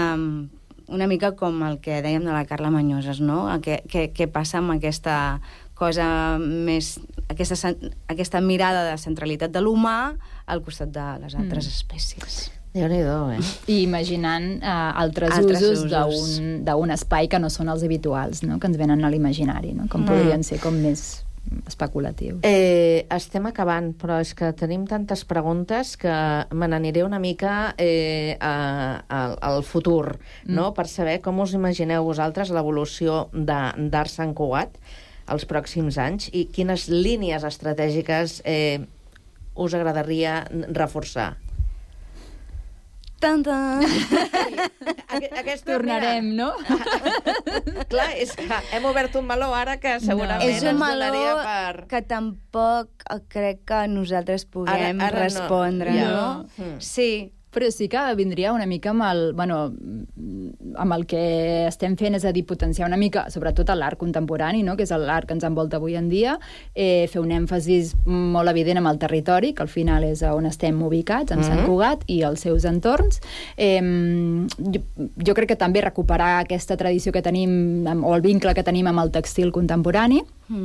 una mica com el que dèiem de la Carla Mañoses, no? Què passa amb aquesta cosa més... Aquesta mirada de centralitat de l'humà al costat de les altres espècies. Déu-n'hi-do, I imaginant altres usos d'un espai que no són els habituals, no? Que ens venen a l'imaginari, no? Com podrien ser com més especulatiu. Estem acabant, però és que tenim tantes preguntes que me n'aniré una mica al futur, no? Per saber com us imagineu vosaltres l'evolució d'Art Sant Cugat els pròxims anys i quines línies estratègiques us agradaria reforçar. Tornarem, no? Clar, és que hem obert un meló ara que segurament ens donaria per... És un meló que tampoc crec que nosaltres puguem respondre, no? Sí. Però sí que vindria una mica amb el que estem fent, és a dir, potenciar una mica, sobretot l'art contemporani, no? Que és l'art que ens envolta avui en dia, fer un èmfasis molt evident amb el territori, que al final és on estem ubicats, en Sant Cugat i els seus entorns. Jo crec que també recuperar aquesta tradició que tenim, o el vincle que tenim amb el tèxtil contemporani,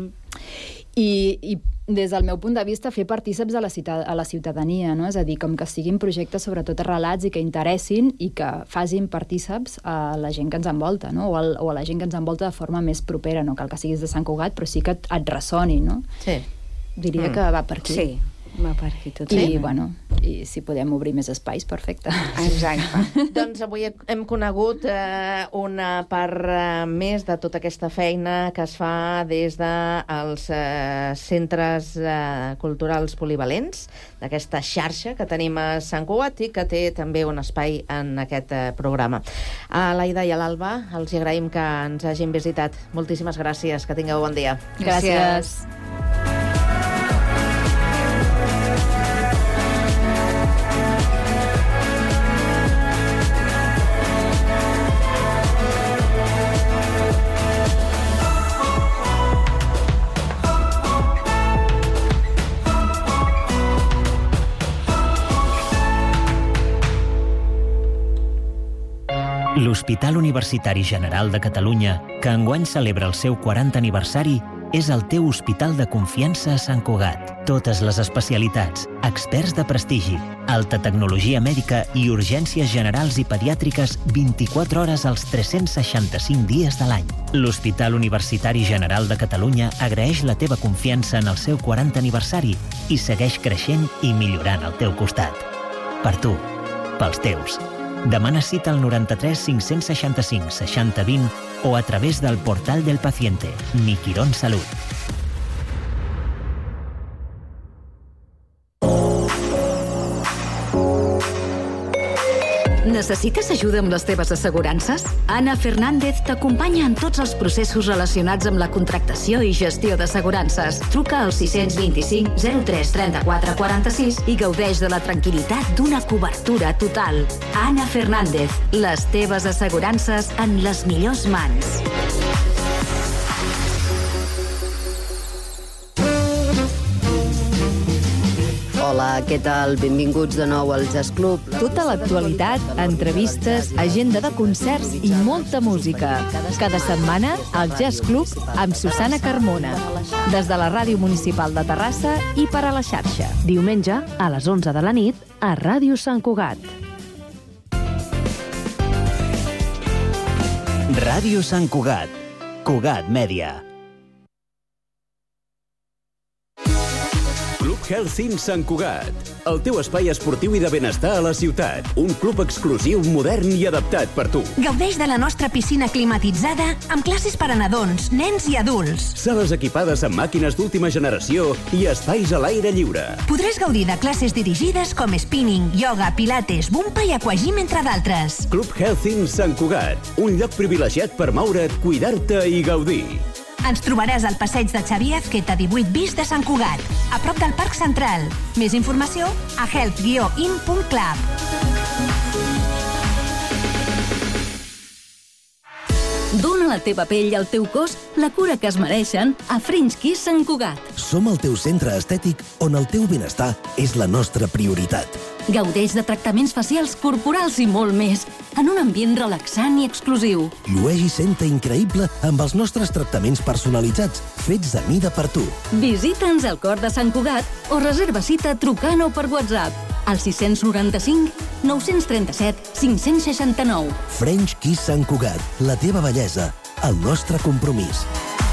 i des del meu punt de vista fer partíceps a la ciutadania, no? És a dir, com que siguin projectes sobretot arrelats i que interessin i que facin partíceps a la gent que ens envolta, no? O a la gent que ens envolta de forma més propera, no cal que siguis de Sant Cugat, però sí que et ressoni, no? Sí. Diria que va per aquí. Sí, va per aquí tot. I si podem obrir més espais, perfecte. Exacte. Doncs avui hem conegut una part més de tota aquesta feina que es fa des dels centres culturals polivalents, d'aquesta xarxa que tenim a Sant Cugat i que té també un espai en aquest programa. A l'Aida i a l'Alba els agraïm que ens hagin visitat. Moltíssimes gràcies, que tingueu bon dia. Gràcies. L'Hospital Universitari General de Catalunya, que enguany celebra el seu 40 aniversari, és el teu hospital de confiança a Sant Cugat. Totes les especialitats, experts de prestigi, alta tecnologia mèdica i urgències generals i pediàtriques 24 hores als 365 dies de l'any. L'Hospital Universitari General de Catalunya agraeix la teva confiança en el seu 40 aniversari i segueix creixent i millorant al teu costat. Per tu, pels teus. Demana cita al 93 565 60 20 o a través del portal del paciente, Mi Quirón Salud. Necessites ajuda amb les teves assegurances? Ana Fernández t'acompanya en tots els processos relacionats amb la contractació i gestió d'assegurances. Truca al 625 03 34 46 i gaudeix de la tranquil·litat d'una cobertura total. Ana Fernández, les teves assegurances en les millors mans. Hola, què tal? Benvinguts de nou al Jazz Club. Tota l'actualitat, entrevistes, agenda de concerts i molta música. Cada setmana, al Jazz Club amb Susana Carmona. Des de la Ràdio Municipal de Terrassa i per a la xarxa. Diumenge, a les 11 de la nit, a Ràdio Sant Cugat. Ràdio Sant Cugat. Cugat Mèdia. Health Sant Cugat, el teu espai esportiu i de benestar a la ciutat. Un club exclusiu, modern i adaptat per tu. Gaudeix de la nostra piscina climatitzada amb classes per a nadons, nens i adults. Sales equipades amb màquines d'última generació i espais a l'aire lliure. Podràs gaudir de classes dirigides com spinning, yoga, pilates, bumpa i aquagym, entre d'altres. Club Health Sant Cugat, un lloc privilegiat per moure't, cuidar-te i gaudir. Ens trobaràs al passeig de Xavier Azqueta 18 bis de Sant Cugat, a prop del Parc Central. Més informació a health-in.club. Dóna a la teva pell i al teu cos la cura que es mereixen a French Kiss Sant Cugat. Som el teu centre estètic on el teu benestar és la nostra prioritat. Gaudeix de tractaments facials, corporals i molt més. en un ambient relaxant i exclusiu. Llueix i senta increïble amb els nostres tractaments personalitzats, fets a mida per tu. Visita'ns al cor de Sant Cugat o reserva cita trucant o per WhatsApp al 695 937 569. French Kiss Sant Cugat, la teva bellesa, el nostre compromís.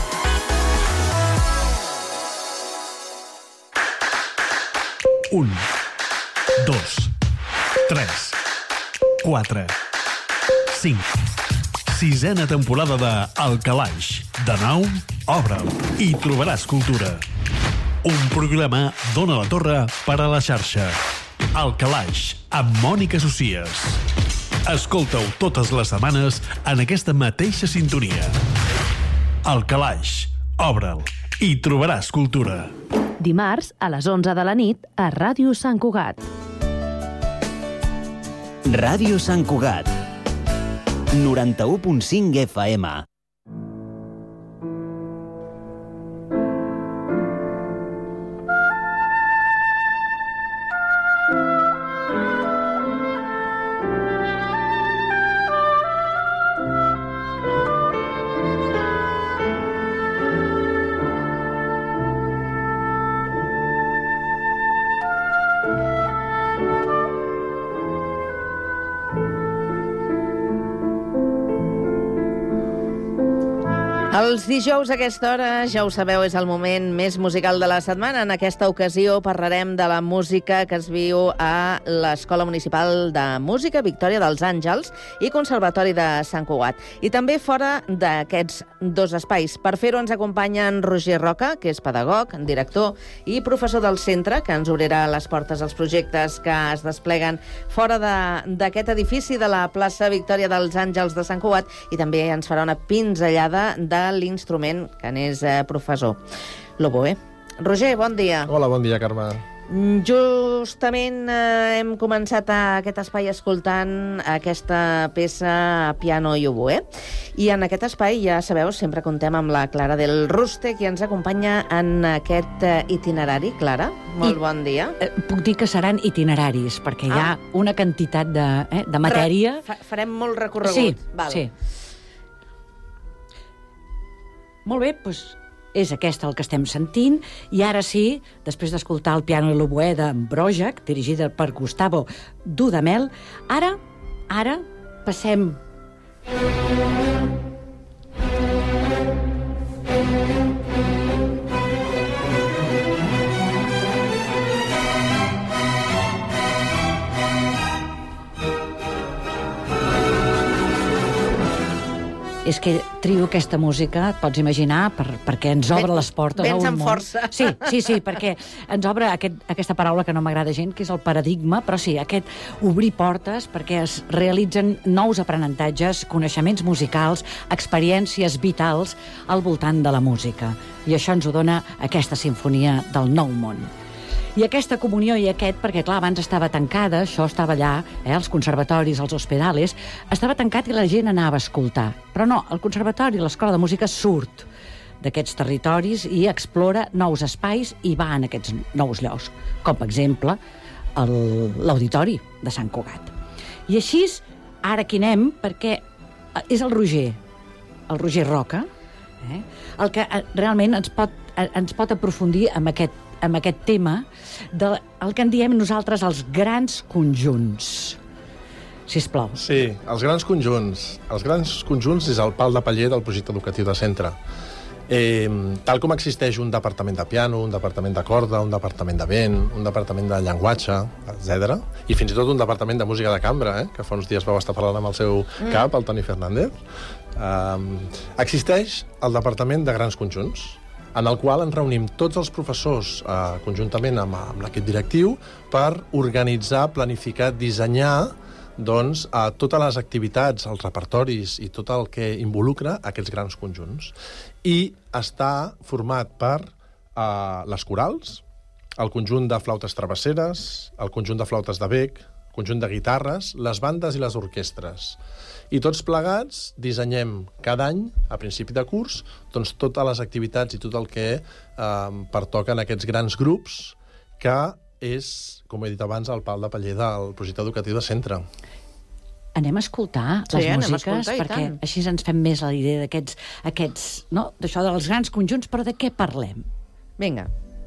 Un, 2, 3, 4, 5. Sisena temporada de El Calaix. De nou, obre'l i trobaràs cultura. Un programa d'Ona la Torre per a la xarxa. El Calaix, amb Mònica Socies. Escolta-ho totes les setmanes en aquesta mateixa sintonia. El Calaix, obre'l i trobaràs cultura. Dimarts, a les 11 de la nit, a Ràdio Sant Cugat. Ràdio Sant Cugat. 91.5 FM. Els dijous a aquesta hora, ja ho sabeu, és el moment més musical de la setmana. En aquesta ocasió parlarem de la música que es viu a l'Escola Municipal de Música Victòria dels Àngels i Conservatori de Sant Cugat. I també fora d'aquests dos espais. Per fer-ho ens acompanya en Roger Roca, que és pedagog, director i professor del centre, que ens obrirà les portes als projectes que es despleguen fora d'aquest edifici de la plaça Victòria dels Àngels de Sant Cugat, i també ens farà una pinzellada de l'instrument, que n'és professor. L'oboè. Roger, bon dia. Hola, bon dia, Carme. Justament hem començat aquest espai escoltant aquesta peça a piano i oboè. I en aquest espai, ja sabeu, sempre contem amb la Clara del Ruste, que ens acompanya en aquest itinerari. Clara, molt bon dia. Puc dir que seran itineraris, perquè hi ha una quantitat de matèria. Farem molt recorregut. Sí, val. sí. Molt bé, doncs és aquest el que estem sentint, i ara sí, després d'escoltar el piano i l'oboè de Brojac, dirigida per Gustavo Dudamel, ara passem... És que trio aquesta música, et pots imaginar, perquè ens obre les portes a un món. Vens amb força. Sí, perquè ens obre aquesta paraula que no m'agrada gent, que és el paradigma, però sí, aquest obrir portes perquè es realitzen nous aprenentatges, coneixements musicals, experiències vitals al voltant de la música. I això ens ho dona aquesta sinfonia del Nou Món. I aquesta comunió i perquè clar, abans estava tancada, això estava allà, els conservatoris, els hospedales, estava tancat i la gent anava a escoltar. Però no, el conservatori, l'Escola de Música, surt d'aquests territoris i explora nous espais i va en aquests nous llocs, com per exemple l'Auditori de Sant Cugat. I així, ara aquí anem, perquè és el Roger Roca, el que realment ens pot aprofundir amb aquest tema el que en diem nosaltres els grans conjunts. Sisplau. Sí, els grans conjunts. Els grans conjunts és el pal de paller del projecte educatiu de centre. Tal com existeix un departament de piano, un departament de corda, un departament de vent, un departament de llenguatge, etc. I fins i tot un departament de música de cambra, que fa uns dies vau estar parlant amb el seu cap, el Toni Fernández. Existeix el departament de grans conjunts, en el qual ens reunim tots els professors conjuntament amb l'equip directiu per organitzar, planificar, dissenyar totes les activitats, els repertoris i tot el que involucra aquests grans conjunts. I està format per les corals, el conjunt de flautes travesseres, el conjunt de flautes de bec, el conjunt de guitarres, les bandes i les orquestres. I tots plegats dissenyem cada any, a principi de curs, totes les activitats i tot el que pertoca en aquests grans grups, que és, com he dit abans, el pal de paller del projecte educatiu de centre. Anem a escoltar les músiques, perquè així ens fem més la idea d'aquests, no? D'això dels grans conjunts, però de què parlem? Vinga.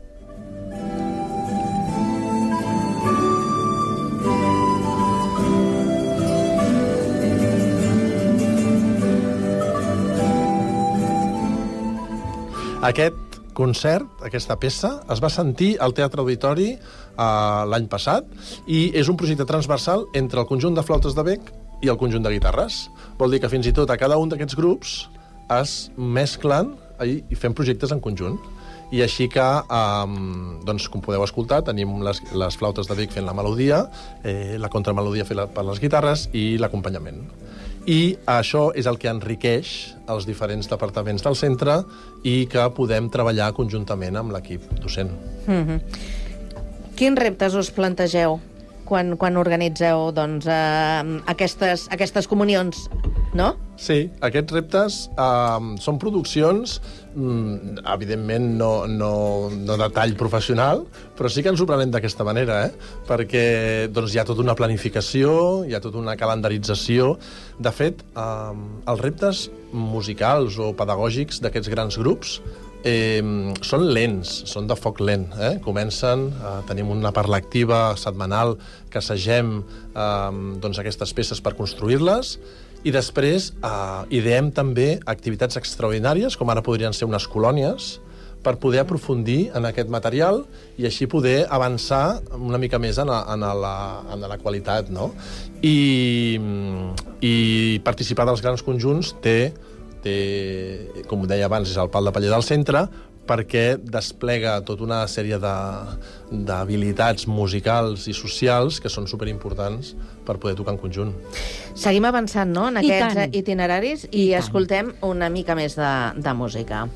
Aquest concert, aquesta peça, es va sentir al Teatre Auditori l'any passat i és un projecte transversal entre el conjunt de flautes de bec i el conjunt de guitarres. Vol dir que fins i tot a cada un d'aquests grups es mesclen i fem projectes en conjunt. I així que, doncs, com podeu escoltar, tenim les flautes de bec fent la melodia, la contramelodia feta per les guitarres i l'acompanyament. I això és el que enriqueix els diferents departaments del centre i que podem treballar conjuntament amb l'equip docent. Quins reptes us plantegeu quan organitzeu doncs, aquestes comunions, no? Sí, aquests reptes són produccions, evidentment no de tall professional, però sí que ens ho prenem d'aquesta manera, perquè doncs, hi ha tota una planificació, hi ha tota una calendarització. De fet, els reptes musicals o pedagògics d'aquests grans grups són lents, són de foc lent. Comencen, tenim una part lectiva setmanal que assagem doncs, aquestes peces per construir-les, i després ideem també activitats extraordinàries, com ara podrien ser unes colònies, per poder aprofundir en aquest material i així poder avançar una mica més en la qualitat, no? I participar dels grans conjunts té, com deia abans, és el pal de paller del centre, perquè desplega tota una sèrie d'habilitats musicals i socials que són superimportants per poder tocar en conjunt. Seguim avançant, no?, en aquests itineraris i escoltem una mica més de música.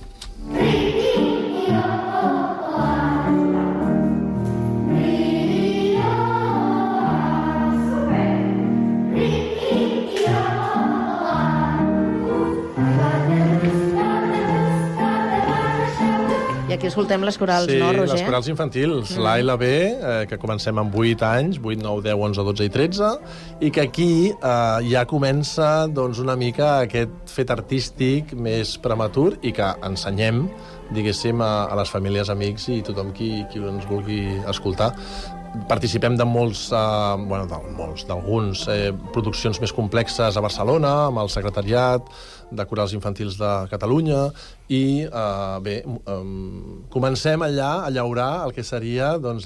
I aquí escoltem les corals, no, Roger? Sí, les corals infantils, l'A i la B, que comencem amb 8 anys, 8, 9, 10, 11, 12 i 13, i que aquí ja comença doncs, una mica aquest fet artístic més prematur i que ensenyem, diguéssim, a les famílies, amics i tothom qui ens vulgui escoltar. Participem de d'alguns produccions més complexes a Barcelona, amb el secretariat de Corals Infantils de Catalunya, i comencem allà a llaurar el que seria doncs,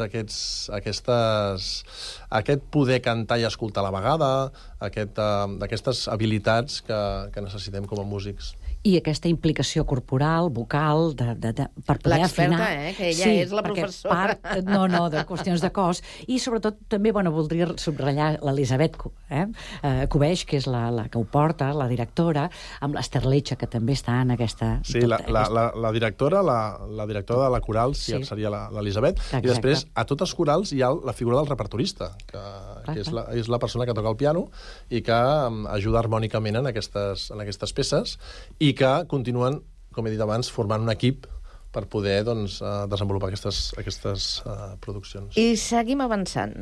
aquest poder cantar i escoltar a la vegada, aquestes habilitats que necessitem com a músics. I aquesta implicació corporal, vocal, per poder afinar... L'experta, que ella és la professora. No, de qüestions de cos. I sobretot també voldria subratllar l'Elisabet Cubeix, que és la que ho porta, la directora, amb l'Ester Letxa, que també està en aquesta... Sí, la directora de la coral seria l'Elisabet, i després a tots els corals hi ha la figura del repertorista, que és la persona que toca el piano i que ajuda harmònicament en aquestes peces, i que continuen, com he dit abans, formant un equip per poder desenvolupar aquestes produccions. I seguim avançant.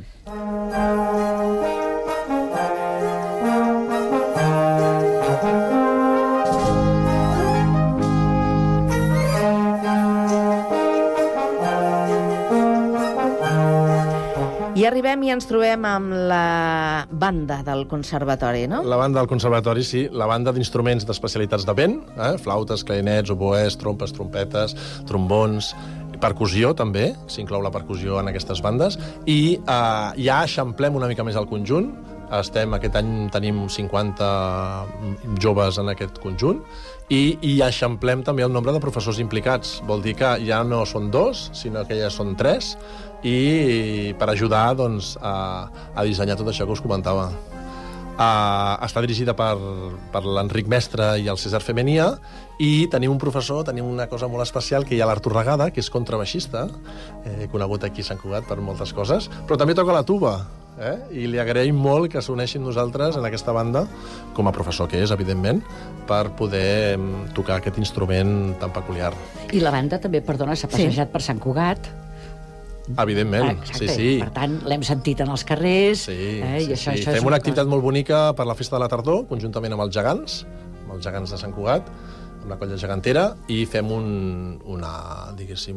I arribem i ens trobem amb la banda del conservatori, no? La banda del conservatori, sí. La banda d'instruments d'especialitats de vent, flautes, clarinets, oboès, trompes, trompetes, trombons, percussió també, s'inclou la percussió en aquestes bandes, i ja eixamplem una mica més el conjunt. Aquest any tenim 50 joves en aquest conjunt, i eixamplem també el nombre de professors implicats. Vol dir que ja no són 2, sinó que ja són 3, i per ajudar a dissenyar tot això que us comentava. Està dirigida per l'Enric Mestre i el César Femenia, i tenim un professor, tenim una cosa molt especial, que hi ha l'Artur Regada, que és contrabaixista, conegut aquí a Sant Cugat per moltes coses, però també toca la tuba, i li agraïm molt que s'uneixi amb nosaltres en aquesta banda, com a professor que és, evidentment, per poder tocar aquest instrument tan peculiar. I la banda també, perdona, s'ha passejat per Sant Cugat. Evidentment, Exacte. sí. Per tant, l'hem sentit en els carrers. Sí. Això Fem una activitat molt bonica per la Festa de la Tardor, conjuntament amb els gegants de Sant Cugat, amb la colla gegantera, i fem una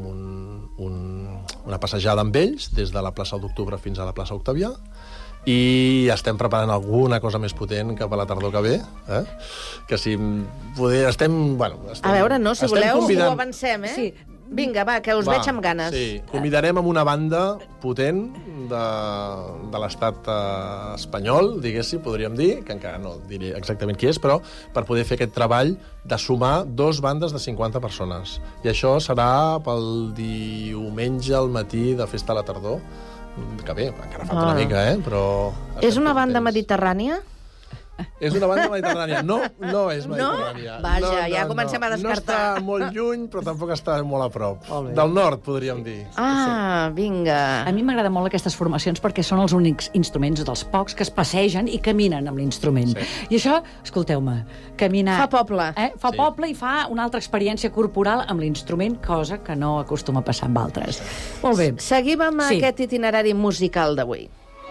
passejada amb ells des de la plaça d'Octubre fins a la plaça Octavià, i estem preparant alguna cosa més potent cap a la tardor que ve, que si estem... A veure, no, si voleu, ho avancem, Sí. Vinga, va, que us veig amb ganes. Sí, convidarem amb una banda potent de l'estat espanyol, diguéssim, podríem dir, que encara no diré exactament qui és, però per poder fer aquest treball de sumar 2 bandes de 50 persones. I això serà pel diumenge al matí de Festa a la Tardor, que bé, encara falta una mica, però... És una banda mediterrània? És una banda mediterrània. No és mediterrània. No? Vaja, ja comencem a descartar. No està molt lluny, però tampoc està molt a prop. Del nord, podríem dir. Vinga. A mi m'agraden molt aquestes formacions perquè són els únics instruments dels pocs que es passegen i caminen amb l'instrument. I això, escolteu-me, caminar... Fa poble. Fa poble i fa una altra experiència corporal amb l'instrument, cosa que no acostuma a passar amb altres. Molt bé. Seguim amb aquest itinerari musical d'avui.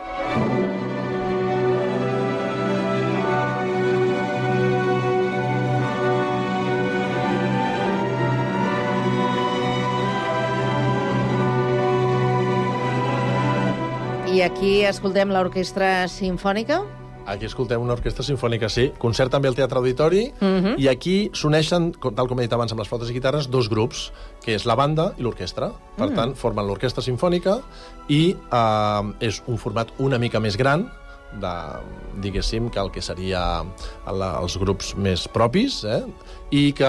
I aquí escoltem l'Orquestra Simfònica? Aquí escoltem una orquestra sinfònica, sí. Concert també al Teatre Auditori, i aquí s'uneixen, tal com he dit abans amb les flautes i guitarres, 2 grups, que és la banda i l'orquestra. Per tant, formen l'orquestra sinfònica i és un format una mica més gran, diguéssim, que el que seria els grups més propis, i que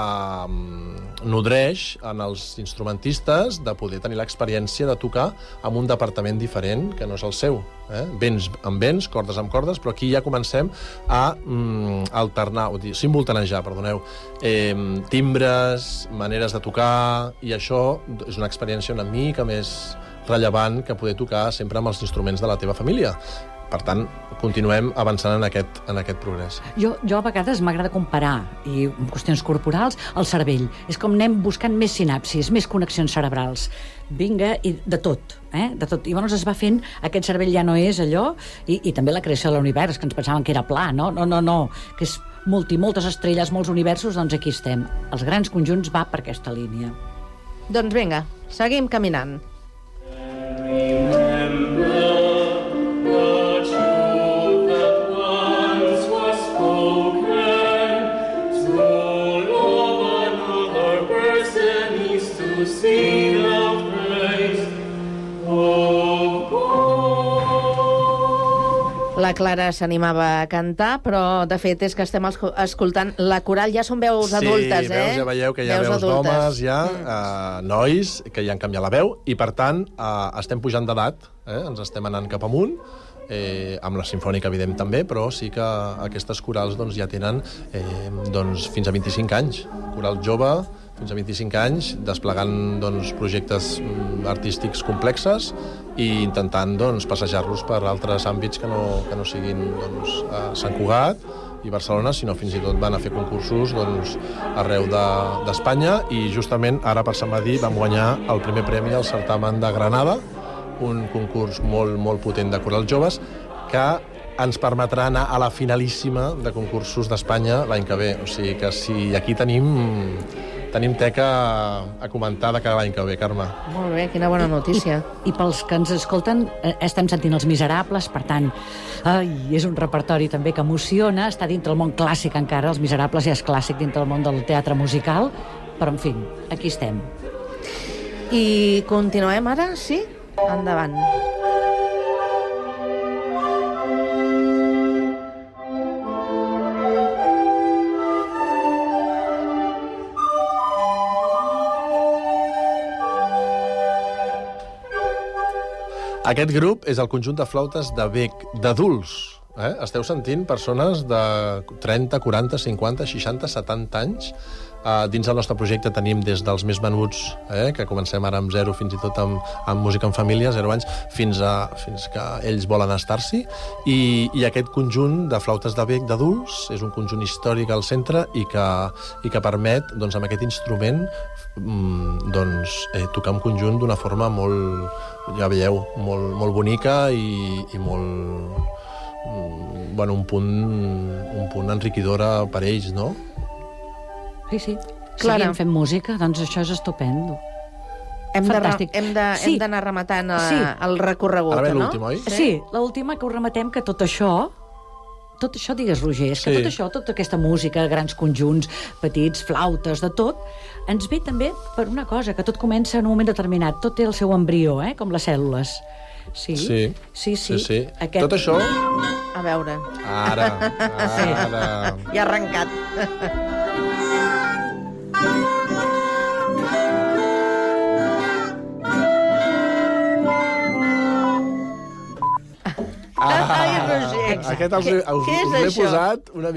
nodreix en els instrumentistes de poder tenir l'experiència de tocar amb un departament diferent que no és el seu. Vents amb vents, cordes amb cordes, però aquí ja comencem a alternar, simultanejar, perdoneu, timbres, maneres de tocar, i això és una experiència una mica més rellevant que poder tocar sempre amb els instruments de la teva família. Per tant, continuem avançant en aquest progrés. Jo a vegades m'agrada comparar, i en qüestions corporals, el cervell. És com anem buscant més sinapsis, més connexions cerebrals. Vinga, i de tot, de tot. I llavors es va fent, aquest cervell ja no és allò, i també la creació de l'univers, que ens pensaven que era pla, no, que és moltes estrelles, molts universos, doncs aquí estem. Els grans conjunts va per aquesta línia. Doncs vinga, seguim caminant. La Clara s'animava a cantar, però de fet és que estem escoltant la coral, ja són veus adultes, veus, ja veieu que hi ha veus d'homes, nois que ja han canviat la veu, i per tant estem pujant d'edat, ens estem anant cap amunt, amb la sinfònica, evident, també, però sí que aquestes corals ja tenen fins a 25 anys. Coral jove, fins a 25 anys, desplegant projectes artístics complexes i intentant passejar-los per altres àmbits que no siguin Sant Cugat i Barcelona, sinó fins i tot van a fer concursos arreu d'Espanya, i justament ara per Sant Badí vam guanyar el primer premi al certamen de Granada, un concurs molt, molt potent de corals joves que ens permetrà anar a la finalíssima de concursos d'Espanya l'any que ve. O sigui que si aquí tenim teca a comentar de cada l'any que ve, Carme. Molt bé, quina bona notícia. I pels que ens escolten, estem sentint Els Miserables, per tant, és un repertori també que emociona, està dintre el món clàssic encara, Els Miserables ja és clàssic dintre el món del teatre musical, però en fi, aquí estem. I continuem ara, sí? Endavant. Aquest grup és el conjunt de flautes de bec d'adults, Esteu sentint persones de 30, 40, 50, 60, 70 anys. Dins del nostre projecte tenim des dels més menuts, que comencem ara amb 0, fins i tot amb música en família, 0 anys, fins que ells volen estar-s'hi. I aquest conjunt de flautes de bec d'adults és un conjunt històric al centre i que permet, doncs, amb aquest instrument, tocar un conjunt d'una forma molt, ja veieu, molt bonica i molt... un punt enriquidora per ells, no? Sí. Seguim fent música, doncs això és estupendo. Hem Fantàstic. d'anar rematant el recorregut, Ara ve no? l'última, oi? Sí, l'última que ho rematem, que tot això, digues, Roger, és que tot això, tota aquesta música, grans conjunts, petits, flautes, de tot, ens ve també per una cosa, que tot comença en un moment determinat, tot té el seu embrió, com les cèl·lules. Sí. Tot això... A veure. Ara. Ja ha arrencat. Ai, Roger. Aquest us l'he posat una